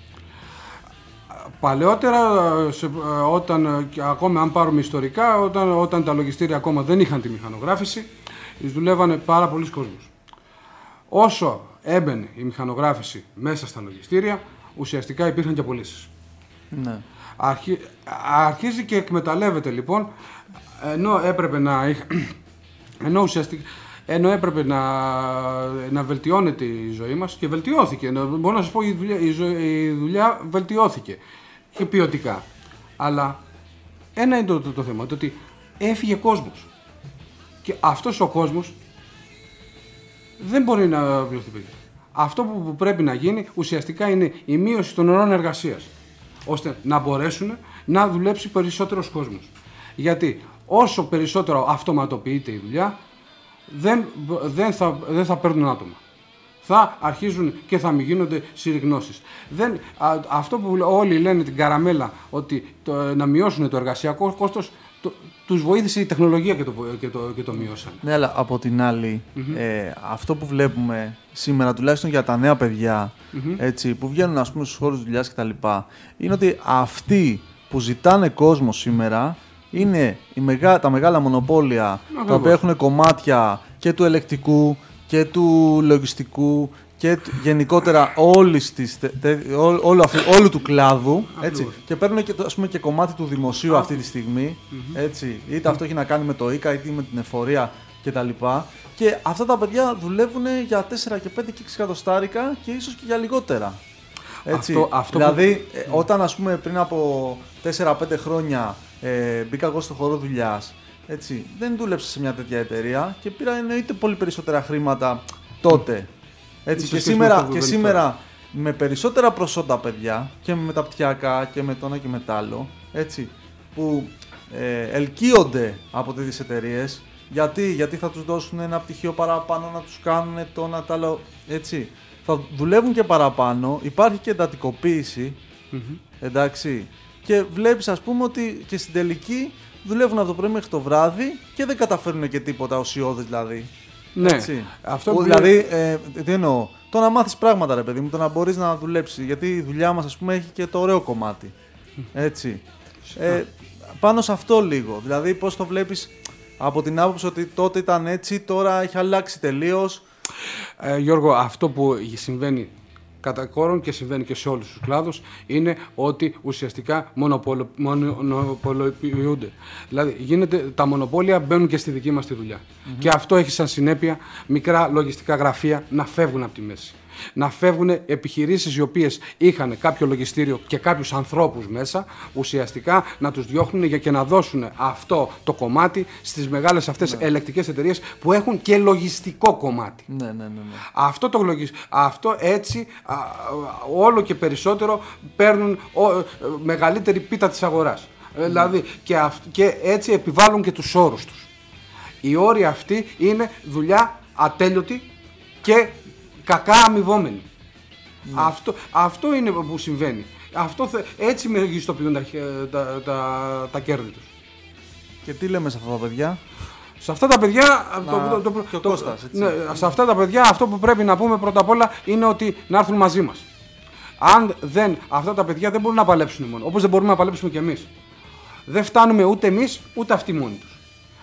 Παλαιότερα, σε, όταν, ακόμα αν πάρουμε ιστορικά, όταν, όταν τα λογιστήρια ακόμα δεν είχαν τη μηχανογράφηση, δουλεύανε πάρα πολλοί κόσμος. Όσο έμπαινε η μηχανογράφηση μέσα στα λογιστήρια, ουσιαστικά υπήρχαν και πωλήσεις. Ναι. Αρχι... Αρχίζει και εκμεταλλεύεται λοιπόν, ενώ έπρεπε να, είχ... ενώ ουσιαστικά... ενώ έπρεπε να... να βελτιώνεται η ζωή μας, και βελτιώθηκε. Μπορώ να σας πω, η δουλειά, η ζω... η δουλειά βελτιώθηκε και ποιοτικά. Αλλά ένα είναι το, το, το θέμα, το ότι έφυγε κόσμος. Και αυτός ο κόσμος δεν μπορεί να πληρωθεί. Αυτό που πρέπει να γίνει ουσιαστικά είναι η μείωση των ωρών εργασίας, ώστε να μπορέσουν να δουλέψει περισσότερος κόσμος. Γιατί όσο περισσότερο αυτοματοποιείται η δουλειά, δεν, δεν, θα, δεν θα παίρνουν άτομα. Θα αρχίζουν και θα μην γίνονται συρριγνώσεις. Δεν, α, αυτό που όλοι λένε την καραμέλα, ότι το, να μειώσουν το εργασιακό κόστος, το, τους βοήθησε η τεχνολογία και το, και το, και το μειώσαν. Ναι, αλλά από την άλλη, mm-hmm. ε, αυτό που βλέπουμε σήμερα, τουλάχιστον για τα νέα παιδιά, mm-hmm. έτσι, που βγαίνουν, ας πούμε, στους χώρους δουλειάς κτλ., είναι ότι αυτοί που ζητάνε κόσμο σήμερα είναι οι μεγά, τα μεγάλα μονοπόλια, τα οποία έχουν κομμάτια και του ελεκτικού και του λογιστικού και γενικότερα όλης της, τε, ό, όλο, αυτού, όλου του κλάδου, έτσι, και παίρνουν και, ας πούμε, και κομμάτι του δημοσίου Ά, αυτή τη στιγμή, mm-hmm. έτσι, είτε αυτό έχει να κάνει με το ΙΚΑ είτε με την εφορία κτλ. Και αυτά τα παιδιά δουλεύουν για τέσσερα και πέντε και έξι εκατοστάρικα και ίσως και για λιγότερα. Έτσι. Αυτό, αυτό δηλαδή, που... ε, όταν, ας πούμε, πριν από τέσσερα πέντε χρόνια ε, μπήκα εγώ στο χώρο δουλειάς, έτσι, δεν δούλεψα σε μια τέτοια εταιρεία και πήρα εννοείται πολύ περισσότερα χρήματα τότε. Έτσι, και σήμερα, και σήμερα με περισσότερα προσόντα παιδιά και με μεταπτυχιακά και με το ένα και με το άλλο, έτσι, που ε, ελκύονται από τέτοιες εταιρείες. Γιατί, γιατί θα τους δώσουν ένα πτυχίο παραπάνω, να τους κάνουν το ένα το άλλο, έτσι. Θα δουλεύουν και παραπάνω, υπάρχει και εντατικοποίηση, mm-hmm. εντάξει, και βλέπεις, ας πούμε, ότι και στην τελική δουλεύουν από το πρωί μέχρι το βράδυ και δεν καταφέρουν και τίποτα ουσιώδες, δηλαδή. Ναι, έτσι. Αυτό που δηλαδή, ε, τι εννοώ, το να μάθεις πράγματα, ρε παιδί μου, το να μπορείς να δουλέψεις, γιατί η δουλειά μας, ας πούμε, έχει και το ωραίο κομμάτι, έτσι. Ε, πάνω σε αυτό λίγο, δηλαδή πώς το βλέπεις από την άποψη ότι τότε ήταν έτσι, τώρα έχει αλλάξει τελείως. Ε, Γιώργο, αυτό που συμβαίνει κατά κόρον και συμβαίνει και σε όλους τους κλάδους, είναι ότι ουσιαστικά μονοπολο, μονοπολοποιούνται. Δηλαδή, γίνεται, τα μονοπόλια μπαίνουν και στη δική μας τη δουλειά. Mm-hmm. Και αυτό έχει σαν συνέπεια μικρά λογιστικά γραφεία να φεύγουν από τη μέση. Να φεύγουν επιχειρήσεις οι οποίες είχαν κάποιο λογιστήριο και κάποιους ανθρώπους μέσα, ουσιαστικά να τους διώχνουν για και να δώσουν αυτό το κομμάτι στις μεγάλες αυτές ναι. ελεκτικές εταιρείες που έχουν και λογιστικό κομμάτι. Ναι, ναι, ναι, ναι. Αυτό, το λογισ... αυτό έτσι α, όλο και περισσότερο παίρνουν ο, μεγαλύτερη πίτα της αγοράς. Mm. Δηλαδή και, αυ... και έτσι επιβάλλουν και τους όρους τους. Οι όροι αυτοί είναι δουλειά ατέλειωτη και κακά αμοιβόμενοι. Mm. Αυτό, αυτό είναι που συμβαίνει. Αυτό, έτσι μεγιστοποιούν τα, τα, τα, τα κέρδη τους. Και τι λέμε σε αυτά τα παιδιά? Σε αυτά τα παιδιά, να, το, το, το, το, Κώστας, έτσι. Ναι, σε αυτά τα παιδιά αυτό που πρέπει να πούμε πρώτα απ' όλα είναι ότι να έρθουν μαζί μας. Αν δεν, αυτά τα παιδιά δεν μπορούν να παλέψουν μόνο, όπως δεν μπορούμε να παλέψουμε κι εμείς. Δεν φτάνουμε ούτε εμείς ούτε αυτοί μόνοι τους.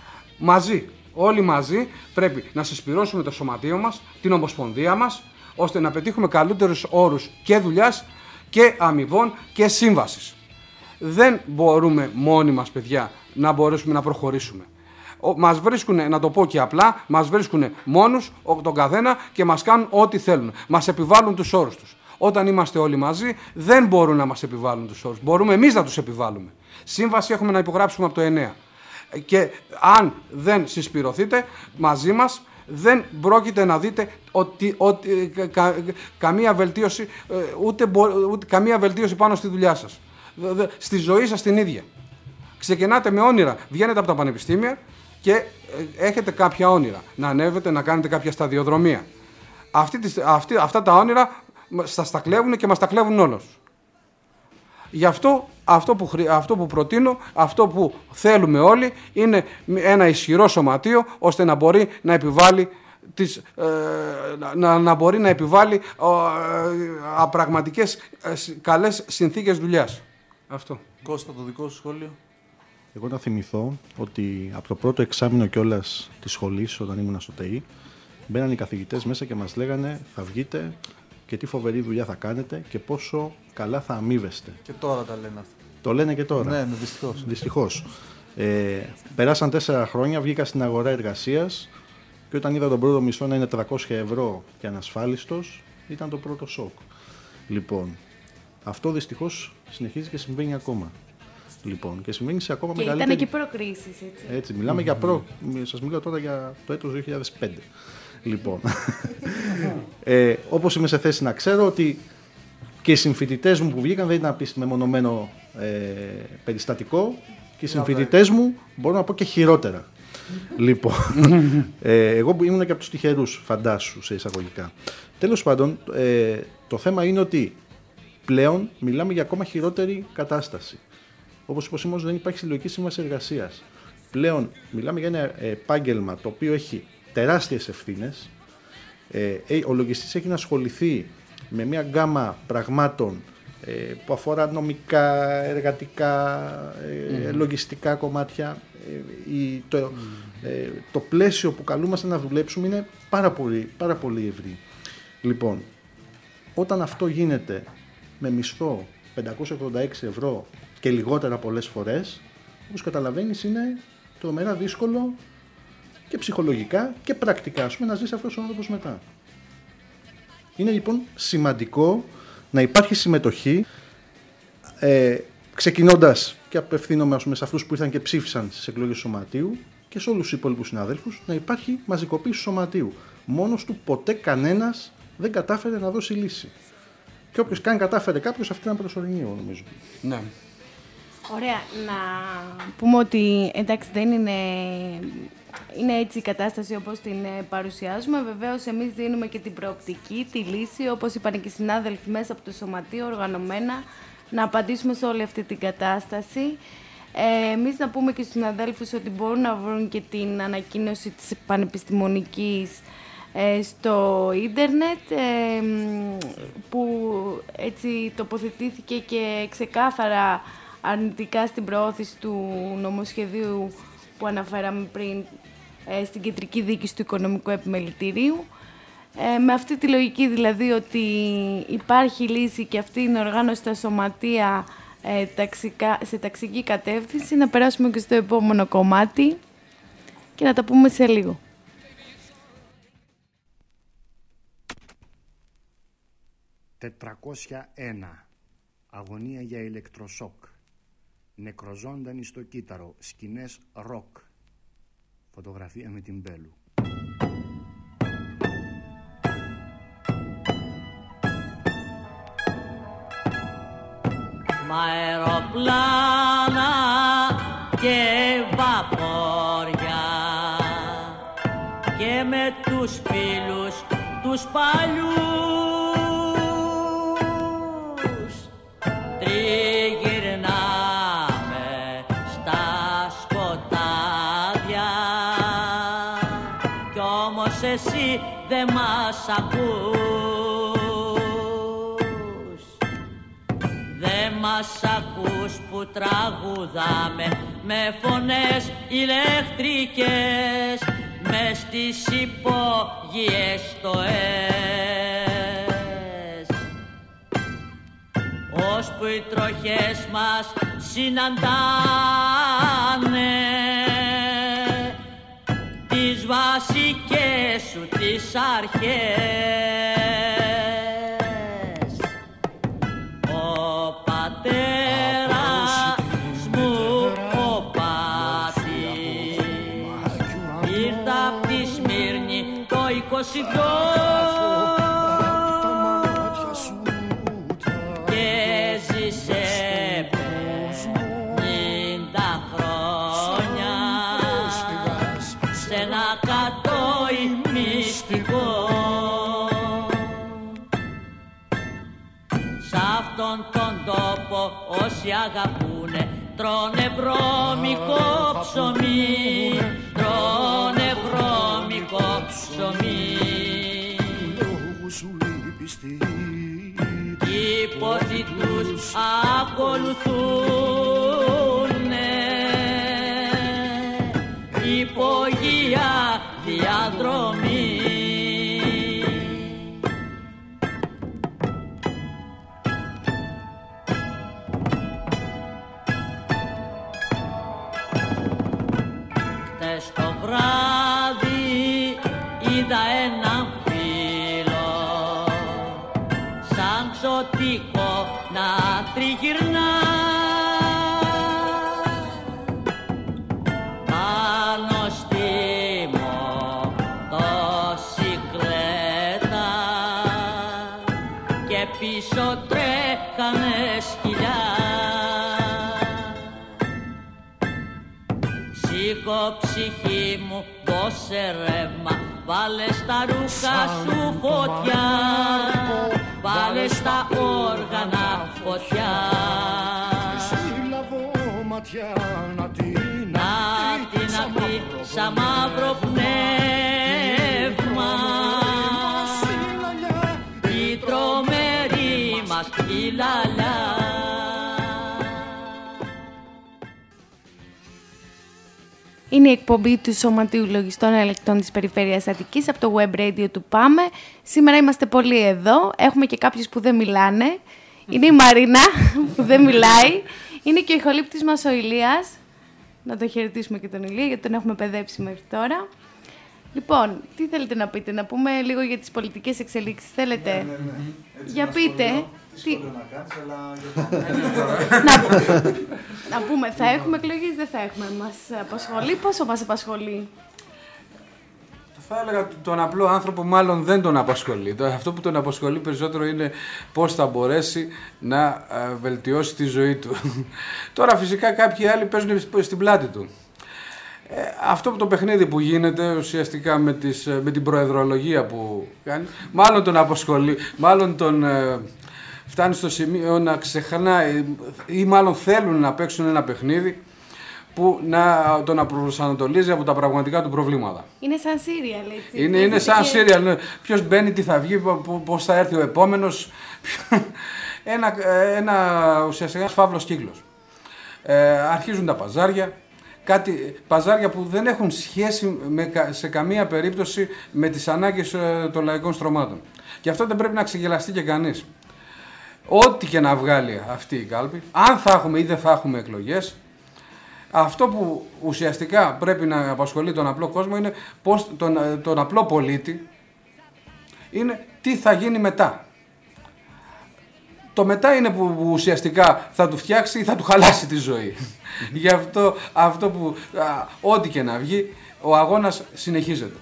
Μαζί, όλοι μαζί πρέπει να συσπυρώσουμε το σωματείο μας, την ομοσπονδία μας, ώστε να πετύχουμε καλύτερους όρους και δουλειάς και αμοιβών και σύμβασης. Δεν μπορούμε μόνοι μας, παιδιά, να μπορέσουμε να προχωρήσουμε. Μας βρίσκουν, να το πω και απλά, μας βρίσκουν μόνους τον καθένα και μας κάνουν ό,τι θέλουν. Μας επιβάλλουν τους όρους τους. Όταν είμαστε όλοι μαζί, δεν μπορούν να μας επιβάλλουν τους όρους. Μπορούμε εμείς να τους επιβάλλουμε. Σύμβαση έχουμε να υπογράψουμε από το εννέα. Και αν δεν συσπυρωθείτε μαζί μας, δεν πρόκειται να δείτε ότι, ότι, κα, καμία, βελτίωση, ούτε, ούτε καμία βελτίωση πάνω στη δουλειά σας. Στη ζωή σας την ίδια. Ξεκινάτε με όνειρα, βγαίνετε από τα πανεπιστήμια και έχετε κάποια όνειρα. Να ανέβετε, να κάνετε κάποια σταδιοδρομία. Αυτή, αυτή, αυτά τα όνειρα σας τα κλέβουν και μας τα κλέβουν όλους. Γι' αυτό, αυτό που, αυτό που προτείνω, αυτό που θέλουμε όλοι είναι ένα ισχυρό σωματείο ώστε να μπορεί να επιβάλλει, τις, ε, να, να μπορεί να επιβάλλει ε, απραγματικές ε, καλές συνθήκες δουλειάς. Αυτό. Κώστα, το δικό σου σχόλιο? Εγώ να θυμηθώ ότι από το πρώτο εξάμηνο κιόλας της σχολής, όταν ήμουν στο ΤΕΙ, μπαίναν οι καθηγητές μέσα και μας λέγανε θα βγείτε και τι φοβερή δουλειά θα κάνετε και πόσο καλά θα αμείβεστε. Και τώρα τα λένε αυτά. Το λένε και τώρα. Ναι, ναι, δυστυχώς. Δυστυχώς. Ε, περάσαν τέσσερα χρόνια, βγήκα στην αγορά εργασίας και όταν είδα τον πρώτο μισθό να είναι τριακόσια ευρώ και ανασφάλιστος, ήταν το πρώτο σοκ. Λοιπόν, αυτό δυστυχώς συνεχίζει και συμβαίνει ακόμα. Λοιπόν, και συμβαίνει σε ακόμα και μεγαλύτερη... ήταν και προκρίσεις, έτσι. Έτσι, μιλάμε mm-hmm. για προ... Σας μιλάω τώρα για το έτος δύο χιλιάδες πέντε. Λοιπόν, ε, όπως είμαι σε θέση να ξέρω ότι και οι συμφοιτητές μου που βγήκαν δεν ήταν με μονομένο ε, περιστατικό και οι συμφοιτητές μου μπορώ να πω και χειρότερα. Λοιπόν, ε, εγώ ήμουν και από τους τυχερούς, φαντάσου, σε εισαγωγικά. Τέλος πάντων, ε, το θέμα είναι ότι πλέον μιλάμε για ακόμα χειρότερη κατάσταση. Όπως είπα σήμερα, δεν υπάρχει συλλογική σύμβαση εργασίας. Πλέον μιλάμε για ένα επάγγελμα το οποίο έχει τεράστιες ευθύνες. Ε, ο λογιστής έχει να ασχοληθεί με μια γκάμα πραγμάτων ε, που αφορά νομικά, εργατικά, ε, mm. λογιστικά κομμάτια. Ε, η, το, mm. ε, το πλαίσιο που καλούμαστε να δουλέψουμε είναι πάρα πολύ, πάρα πολύ ευρύ. Λοιπόν, όταν αυτό γίνεται με μισθό πεντακόσια ογδόντα έξι ευρώ και λιγότερα πολλές φορές, όπως καταλαβαίνεις είναι τρομερά δύσκολο και ψυχολογικά και πρακτικά ας πούμε, να ζήσει αυτός ο άνθρωπος μετά. Είναι λοιπόν σημαντικό να υπάρχει συμμετοχή, ε, ξεκινώντας και απευθύνομαι ας πούμε, σε αυτούς που ήρθαν και ψήφισαν στις εκλογές του σωματείου και σε όλους τους υπόλοιπους συναδέλφους, να υπάρχει μαζικοποίηση του σωματείου. Μόνος του ποτέ κανένας δεν κατάφερε να δώσει λύση. Και όποιος καν κατάφερε κάποιος, αυτή ήταν προσωρινή, νομίζω. Ναι. Ωραία. Να πούμε ότι εντάξει δεν είναι, είναι έτσι η κατάσταση όπως την παρουσιάζουμε. Βεβαίως εμείς δίνουμε και την προοπτική, τη λύση, όπως είπαν και οι συνάδελφοι μέσα από το σωματείο οργανωμένα, να απαντήσουμε σε όλη αυτή την κατάσταση. Ε, εμείς να πούμε και στους συναδέλφους ότι μπορούν να βρουν και την ανακοίνωση της πανεπιστημονικής ε, στο ίντερνετ, ε, που έτσι τοποθετήθηκε και ξεκάθαρα αρνητικά στην προώθηση του νομοσχεδίου που αναφέραμε πριν ε, στην Κεντρική Διοίκηση του Οικονομικού Επιμελητηρίου. Ε, με αυτή τη λογική δηλαδή ότι υπάρχει λύση και αυτή είναι οργάνωση στα σωματεία ε, ταξικά, σε ταξική κατεύθυνση, να περάσουμε και στο επόμενο κομμάτι και να τα πούμε σε λίγο. τετρακόσια ένα. Αγωνία για ηλεκτροσόκ. Νεκροζώντανοι στο κύτταρο. Σκηνές ροκ. Φωτογραφία με την Μπέλου. Μ' αεροπλάνα και βαπόρια και με τους φίλους τους παλιούς τριγυρνάμε στα σκοτάδια κι όμως εσύ δεν μας ακούς. Δεν μας ακούς που τραγουδάμε με φωνές ηλεκτρικές μες στις υπόγειες στοές, ώσπου οι τροχές μας συναντάνε τις βασικές σου τις αρχές. Και ζήσε πενήντα χρόνια σε ένα κατόι μυστικό. Σ' αυτόν τον τόπο όσοι αγαπούνε τρώνε βρώμικο ψωμί, τρώνε βρώμικο ψωμί. Οι πόθοι τους ακολουθούνε υπογεία διαδρομή. Χτες το βράδυ είδα έναν φίλο σαν ξωτικό να τριγυρνά πάνω στη μοτοσικλέτα και πίσω τρέχανε σκυλιά. Σήκω ψυχή μου, δώσε ρεύμα, βάλε στα ρούχα σου φωτιά, βάλε στα όργανα φωτιά. Να την απεί σαν μαύρο πνεύμα η τρομερή μας η λαλιά. Είναι η εκπομπή του Σωματείου Λογιστών Ελεκτών της Περιφέρειας Αττικής από το web radio του Πάμε. Σήμερα είμαστε πολλοί εδώ. Έχουμε και κάποιους που δεν μιλάνε. Είναι η Μαρίνα που δεν μιλάει. Είναι και ο ηχολήπτης μας ο Ηλίας. Να τον χαιρετήσουμε και τον Ηλία γιατί τον έχουμε παιδέψει μέχρι τώρα. Λοιπόν, τι θέλετε να πείτε, να πούμε λίγο για τις πολιτικές εξελίξεις, θέλετε? Ναι, ναι, ναι. Έτσι, για πείτε. Τι σχόλιο να κάνεις, αλλά... να, να πούμε, θα έχουμε εκλογές, δεν θα έχουμε. Μας απασχολεί, πόσο μας απασχολεί? Θα έλεγα τον απλό άνθρωπο μάλλον δεν τον απασχολεί. Αυτό που τον απασχολεί περισσότερο είναι πώς θα μπορέσει να βελτιώσει τη ζωή του. Τώρα φυσικά κάποιοι άλλοι παίζουν στην πλάτη του. Ε, αυτό το παιχνίδι που γίνεται ουσιαστικά με, τις, με την προεδρολογία που κάνει, μάλλον τον απασχολεί, μάλλον τον ε, φτάνει στο σημείο να ξεχνάει ή μάλλον θέλουν να παίξουν ένα παιχνίδι που να τον απροσανατολίζει από τα πραγματικά του προβλήματα. Είναι σαν σύριαλ, έτσι. Είναι, είναι σαν σύριαλ. Ναι. Ποιος μπαίνει, τι θα βγει, πώς θα έρθει ο επόμενος. ένα, ένα ουσιαστικά φαύλος κύκλος. Ε, αρχίζουν τα παζάρια, κάτι, παζάρια που δεν έχουν σχέση με, σε καμία περίπτωση με τις ανάγκες ε, των λαϊκών στρωμάτων. Και αυτό δεν πρέπει να ξεγελαστεί και κανείς. Ό,τι και να βγάλει αυτή η κάλπη, αν θα έχουμε ή δεν θα έχουμε εκλογές, αυτό που ουσιαστικά πρέπει να απασχολεί τον απλό κόσμο είναι πώς, τον, τον απλό πολίτη, είναι τι θα γίνει μετά. Το μετά είναι που, που ουσιαστικά θα του φτιάξει ή θα του χαλάσει τη ζωή. Γι' αυτό, αυτό που, α, ό,τι και να βγει, ο αγώνας συνεχίζεται.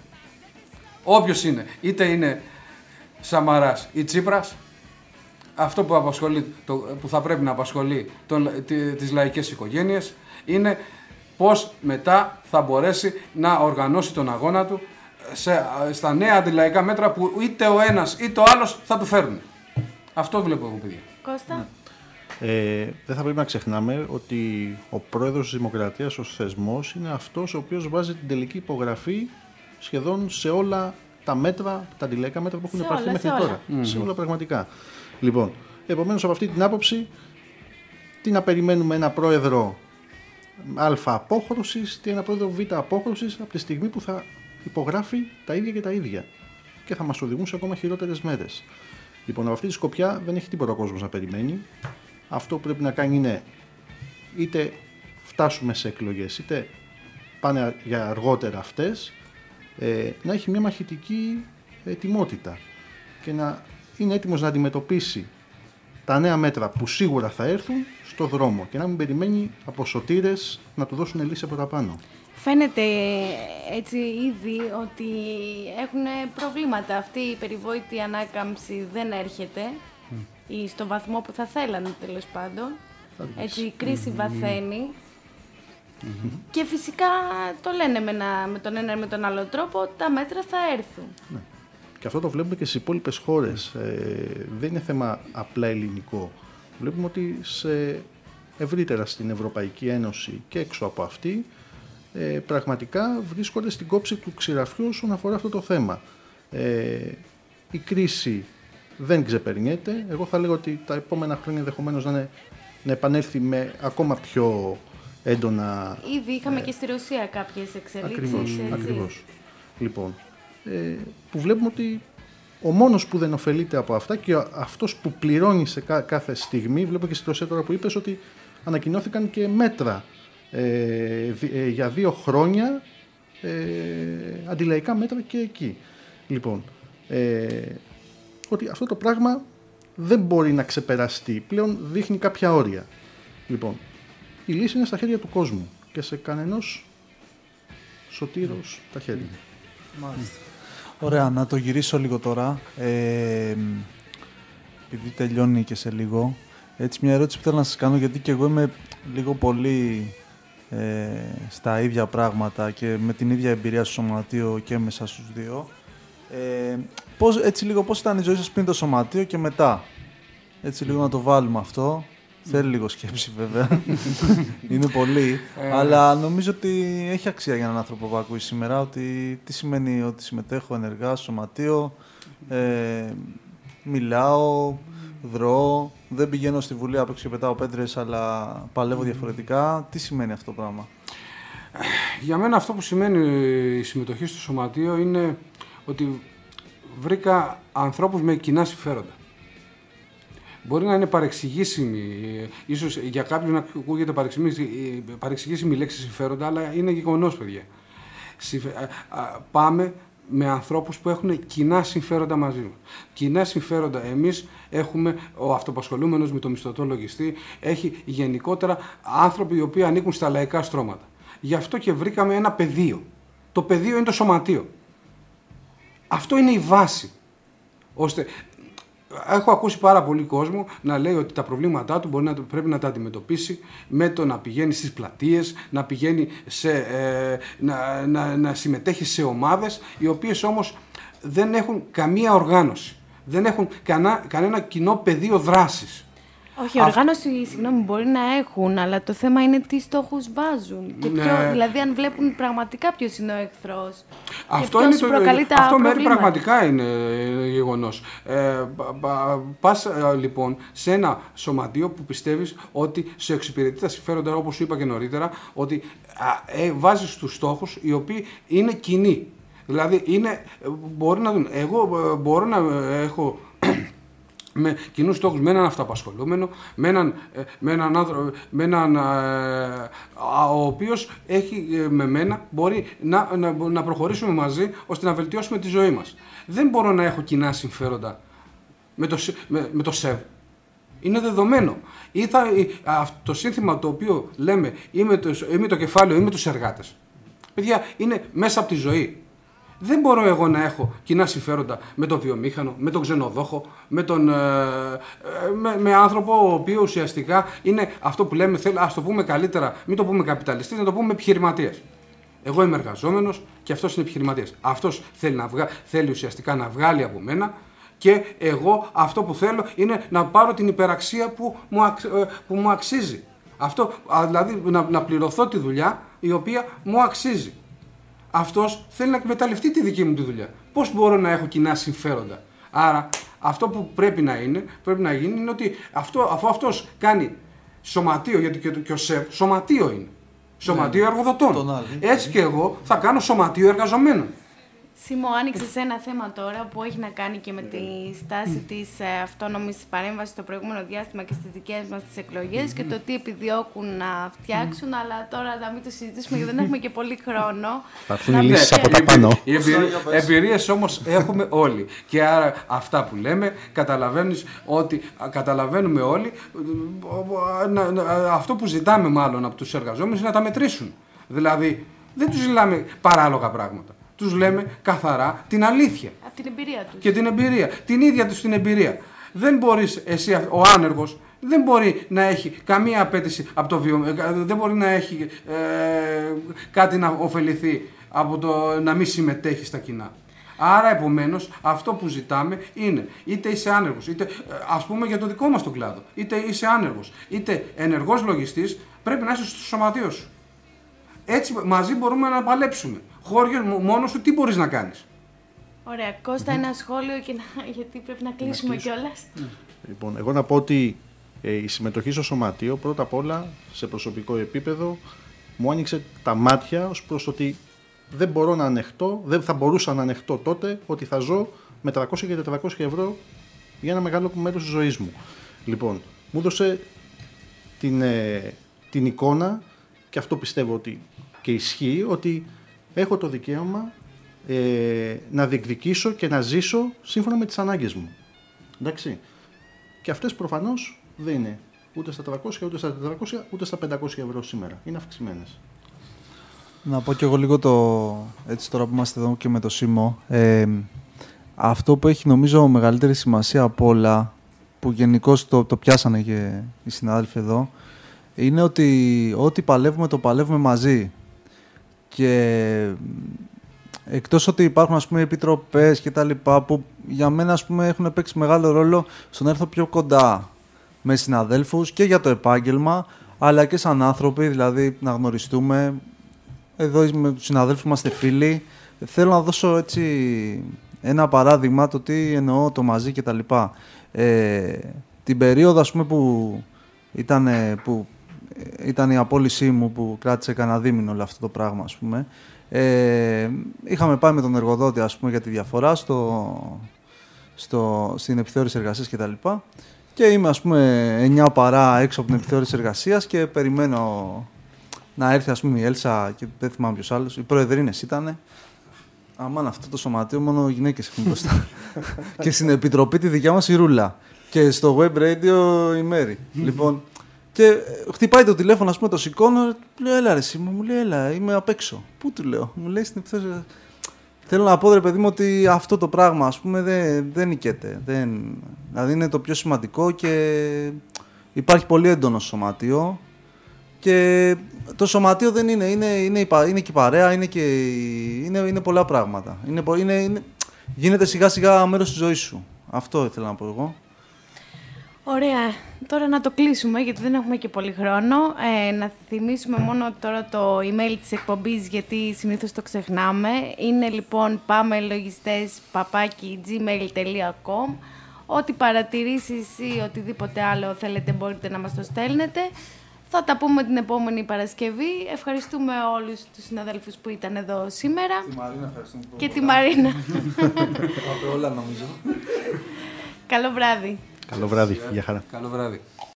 Όποιος είναι, είτε είναι Σαμαράς ή Τσίπρας, αυτό που, απασχολεί, το, που θα πρέπει να απασχολεί τον, τις λαϊκές οικογένειες είναι πώς μετά θα μπορέσει να οργανώσει τον αγώνα του σε, στα νέα αντιλαϊκά μέτρα που είτε ο ένας είτε ο άλλος θα του φέρουν. Αυτό βλέπω εγώ, παιδιά. Κώστα. Ναι. Ε, δεν θα πρέπει να ξεχνάμε ότι ο πρόεδρος της Δημοκρατίας ως θεσμός είναι αυτός ο οποίος βάζει την τελική υπογραφή σχεδόν σε όλα τα μέτρα, τα αντιλαϊκά μέτρα που έχουν υπαρθεί μέχρι τώρα. Mm-hmm. Σε όλα πραγματικά. Λοιπόν, επομένως από αυτή την άποψη, τι να περιμένουμε ένα πρόεδρο Α απόχρωσης, τι ένα πρόεδρο Β απόχρωσης από τη στιγμή που θα υπογράφει τα ίδια και τα ίδια και θα μας οδηγούν σε ακόμα χειρότερες μέρες. Λοιπόν, από αυτή τη σκοπιά δεν έχει τίποτα ο κόσμος να περιμένει. Αυτό που πρέπει να κάνει είναι είτε φτάσουμε σε εκλογές, είτε πάνε για αργότερα αυτές, ε, να έχει μια μαχητική ετοιμότητα και να είναι έτοιμος να αντιμετωπίσει τα νέα μέτρα που σίγουρα θα έρθουν στο δρόμο και να μην περιμένει από σωτήρες να του δώσουν λύση από τα πάνω. Φαίνεται έτσι ήδη ότι έχουν προβλήματα. Αυτή η περιβόητη ανάκαμψη δεν έρχεται mm. ή στο βαθμό που θα θέλανε τέλος πάντων. Έτσι η κρίση mm-hmm. βαθαίνει mm-hmm. και φυσικά το λένε με, ένα, με τον ένα ή με τον άλλο τρόπο, τα μέτρα θα έρθουν. Ναι. Και αυτό το βλέπουμε και στις υπόλοιπες χώρες. Ε, δεν είναι θέμα απλά ελληνικό. Βλέπουμε ότι σε ευρύτερα στην Ευρωπαϊκή Ένωση και έξω από αυτή ε, πραγματικά βρίσκονται στην κόψη του ξηραφιού όσον αφορά αυτό το θέμα. Ε, η κρίση δεν ξεπερνιέται. Εγώ θα λέγω ότι τα επόμενα χρόνια ενδεχομένως να, να επανέλθει με ακόμα πιο έντονα... Ήδη είχαμε ε, και στη Ρωσία κάποιες εξελίξεις. Ακριβώς, ακριβώς. Λοιπόν, ε, που βλέπουμε ότι ο μόνος που δεν ωφελείται από αυτά και αυτός που πληρώνει σε κά, κάθε στιγμή, βλέπω και στη Ρωσία τώρα που είπες ότι ανακοινώθηκαν και μέτρα ε, ε, για δύο χρόνια, ε, αντιλαϊκά μέτρα και εκεί. Λοιπόν, ε, ότι αυτό το πράγμα δεν μπορεί να ξεπεραστεί, πλέον δείχνει κάποια όρια. Λοιπόν, η λύση είναι στα χέρια του κόσμου και σε κανενός σωτήρος mm. τα χέρια. Μάλιστα. Ωραία, να το γυρίσω λίγο τώρα, ε, επειδή τελειώνει και σε λίγο. Έτσι, μια ερώτηση που θέλω να σας κάνω, γιατί και εγώ είμαι λίγο πολύ ε, στα ίδια πράγματα και με την ίδια εμπειρία στο σωματείο και μέσα στους δύο. Ε, πώς, έτσι λίγο πώς ήταν η ζωή σας πριν το σωματείο και μετά. Έτσι λίγο να το βάλουμε αυτό. Θέλει λίγο σκέψη βέβαια. Είναι πολύ. Ε, αλλά νομίζω ότι έχει αξία για έναν άνθρωπο που ακούει σήμερα ότι τι σημαίνει ότι συμμετέχω ενεργά στο σωματείο, ε, μιλάω, δρώω, δεν πηγαίνω στη Βουλή απ' έξω και πετάω πέτρες, αλλά παλεύω διαφορετικά. Τι σημαίνει αυτό το πράγμα? Για μένα αυτό που σημαίνει η συμμετοχή στο σωματείο είναι ότι βρήκα ανθρώπους με κοινά συμφέροντα. Μπορεί να είναι παρεξηγήσιμη, ίσως για κάποιους να ακούγεται παρεξηγήσιμη η λέξη συμφέροντα, αλλά είναι γεγονός, παιδιά. Πάμε με ανθρώπους που έχουν κοινά συμφέροντα μαζί μας. Κοινά συμφέροντα εμείς έχουμε, ο αυτοπασχολούμενος με το μισθωτό λογιστή, έχει γενικότερα άνθρωποι οι οποίοι ανήκουν στα λαϊκά στρώματα. Γι' αυτό και βρήκαμε ένα πεδίο. Το πεδίο είναι το σωματείο. Αυτό είναι η βάση. Ώστε... Έχω ακούσει πάρα πολύ κόσμο να λέει ότι τα προβλήματά του μπορεί να, πρέπει να τα αντιμετωπίσει με το να πηγαίνει στις πλατείες, να πηγαίνει σε, ε, να, να, να συμμετέχει σε ομάδες, οι οποίες όμως δεν έχουν καμία οργάνωση, δεν έχουν κανά, κανένα κοινό πεδίο δράσης. Όχι, η οργάνωση, συγγνώμη, μπορεί να έχουν, αλλά το θέμα είναι τι στόχους βάζουν. Και ποιο, ναι. Δηλαδή, αν βλέπουν πραγματικά ποιος είναι ο εχθρός. Αυτό, και είναι το, προκαλεί τα αυτό μέρη πραγματικά είναι γεγονός. Ε, πας λοιπόν σε ένα σωματείο που πιστεύεις ότι σε εξυπηρετεί τα συμφέροντα, όπως σου είπα και νωρίτερα, ότι ε, βάζεις τους στόχους οι οποίοι είναι κοινοί. Δηλαδή, είναι, μπορεί να δουν. Εγώ μπορώ να έχω με κοινούς στόχους με έναν αυτοαπασχολούμενο, με έναν, με έναν άνθρωπο, με έναν, ο οποίος έχει με μένα, μπορεί να, να, να προχωρήσουμε μαζί ώστε να βελτιώσουμε τη ζωή μας. Δεν μπορώ να έχω κοινά συμφέροντα με το, με, με το ΣΕΒ. Είναι δεδομένο. Ή θα, το σύνθημα το οποίο λέμε είμαι το, είμαι το κεφάλαιο, είμαι τους εργάτες. Παιδιά, είναι μέσα από τη ζωή. Δεν μπορώ εγώ να έχω κοινά συμφέροντα με τον βιομήχανο, με τον ξενοδόχο, με, τον, ε, με, με άνθρωπο ο οποίος ουσιαστικά είναι αυτό που λέμε, ας το πούμε καλύτερα, μην το πούμε καπιταλιστής, να το πούμε επιχειρηματίας. Εγώ είμαι εργαζόμενος και αυτός είναι επιχειρηματίας. Αυτός θέλει, να βγα... θέλει ουσιαστικά να βγάλει από μένα και εγώ αυτό που θέλω είναι να πάρω την υπεραξία που μου, αξ... που μου αξίζει. Αυτό, δηλαδή να, να πληρωθώ τη δουλειά η οποία μου αξίζει. Αυτός θέλει να εκμεταλλευτεί τη δική μου τη δουλειά. Πώς μπορώ να έχω κοινά συμφέροντα? Άρα αυτό που πρέπει να είναι, πρέπει να γίνει είναι ότι αυτό, αφού αυτός κάνει σωματείο, γιατί και, και ο ΣΕΒ σωματείο είναι. Σωματείο ναι, εργοδοτών. Έτσι και εγώ θα κάνω σωματείο εργαζομένων. Σίμω, άνοιξες ένα θέμα τώρα που έχει να κάνει και με τη στάση της ε, αυτόνομης παρέμβασης στο προηγούμενο διάστημα και στις δικές μας τις εκλογές και το τι επιδιώκουν να φτιάξουν, αλλά τώρα να μην το συζητήσουμε γιατί δεν έχουμε και πολύ χρόνο. Θα έρθουν λύσεις από τα πάνω. Οι εμπειρίες όμως έχουμε όλοι και άρα αυτά που λέμε καταλαβαίνεις ότι καταλαβαίνουμε όλοι, αυτό που ζητάμε μάλλον από τους εργαζόμενους είναι να τα μετρήσουν. Δηλαδή δεν τους ζητάμε παράλογα πράγματα. Τους λέμε καθαρά την αλήθεια. Από την εμπειρία τους. Και την εμπειρία. Την ίδια τους την εμπειρία. Δεν μπορείς εσύ, ο άνεργος, δεν μπορεί να έχει καμία απέτηση από το βιομηχανικό, δεν μπορεί να έχει ε, κάτι να ωφεληθεί από το να μην συμμετέχει στα κοινά. Άρα, επομένως, αυτό που ζητάμε είναι είτε είσαι άνεργος, είτε ας πούμε για το δικό μας τον κλάδο, είτε είσαι άνεργος, είτε ενεργός λογιστής, πρέπει να είσαι στο σωματείο σου. Έτσι μαζί μπορούμε να παλέψουμε. Χώριο μόνος σου τι μπορείς να κάνεις. Ωραία. Κώστα, mm-hmm. ένα σχόλιο και να... γιατί πρέπει να κλείσουμε κιόλας. Mm. Λοιπόν, εγώ να πω ότι ε, η συμμετοχή στο σωματείο πρώτα απ' όλα σε προσωπικό επίπεδο μου άνοιξε τα μάτια ως προς το ότι δεν μπορώ να ανεχτώ, δεν θα μπορούσα να ανεχτώ τότε ότι θα ζω με τριακόσια και τετρακόσια ευρώ για ένα μεγάλο μέρος της ζωής μου. Λοιπόν, μου έδωσε την, ε, την εικόνα και αυτό πιστεύω ότι και ισχύει ότι έχω το δικαίωμα ε, να διεκδικήσω και να ζήσω σύμφωνα με τις ανάγκες μου. Εντάξει. Και αυτές προφανώς δεν είναι ούτε στα τριακόσια, ούτε στα τετρακόσια, ούτε στα πεντακόσια ευρώ σήμερα. Είναι αυξημένες. Να πω κι εγώ λίγο το... έτσι τώρα που είμαστε εδώ και με το Σίμω. Ε, αυτό που έχει νομίζω μεγαλύτερη σημασία από όλα, που γενικώς το, το πιάσανε και οι συνάδελφοι εδώ, είναι ότι ό,τι παλεύουμε το παλεύουμε μαζί. Και εκτός ότι υπάρχουν ας πούμε επιτροπές και τα λοιπά που για μένα ας πούμε έχουν παίξει μεγάλο ρόλο στο να έρθω πιο κοντά με συναδέλφους και για το επάγγελμα αλλά και σαν άνθρωποι, δηλαδή να γνωριστούμε. Εδώ με τους συναδέλφους είμαστε φίλοι. Θέλω να δώσω έτσι ένα παράδειγμα το τι εννοώ το μαζί και τα λοιπά. Ε, την περίοδο ας πούμε που ήταν, που ήταν η απόλυσή μου που κράτησε κανένα δίμηνο όλο αυτό το πράγμα ας πούμε. Ε, είχαμε πάει με τον εργοδότη ας πούμε για τη διαφορά στο, στο, στην επιθεώρηση εργασίας και τα λοιπά. Και είμαι ας πούμε εννιά παρά έξω από την επιθεώρηση εργασίας και περιμένω να έρθει ας πούμε η Έλσα και δεν θυμάμαι ποιος άλλος, οι προεδρίνες ήτανε. Αμάν αυτό το σωματείο μόνο γυναίκες έχουν μπροστά. Και στην επιτροπή τη δικιά μας η Ρούλα. Και στο web radio η Μέρη. Λοιπόν, και χτυπάει το τηλέφωνο, ας πούμε, το σηκώνω, του λέω έλα ρε Σίμω, μου λέει έλα, είμαι απ' έξω. Πού του λέω, μου λέει στην επιθέωση. Θέλω να πω ρε παιδί μου ότι αυτό το πράγμα ας πούμε δεν, δεν νικέται. Δεν, δηλαδή είναι το πιο σημαντικό και υπάρχει πολύ έντονο σωματείο. Και το σωματείο δεν είναι, είναι, είναι, είναι και η παρέα, είναι, και, είναι, είναι πολλά πράγματα. Είναι, είναι, είναι, γίνεται σιγά σιγά μέρος της ζωής σου. Αυτό ήθελα να πω εγώ. Ωραία. Τώρα να το κλείσουμε, γιατί δεν έχουμε και πολύ χρόνο. Ε, να θυμίσουμε μόνο τώρα το email της εκπομπής, γιατί συνήθως το ξεχνάμε. Είναι λοιπόν πάμελογιστές παπάκι gmail τελεία com. Ό,τι παρατηρήσεις ή οτιδήποτε άλλο θέλετε μπορείτε να μας το στέλνετε. Θα τα πούμε την επόμενη Παρασκευή. Ευχαριστούμε όλους τους συναδέλφους που ήταν εδώ σήμερα. Τη Μαρίνα ευχαριστούμε. Και τη Μαρίνα. Από όλα νομίζω. Καλό βράδυ. Καλό βράδυ. Γεια χαρά. Καλό βράδυ.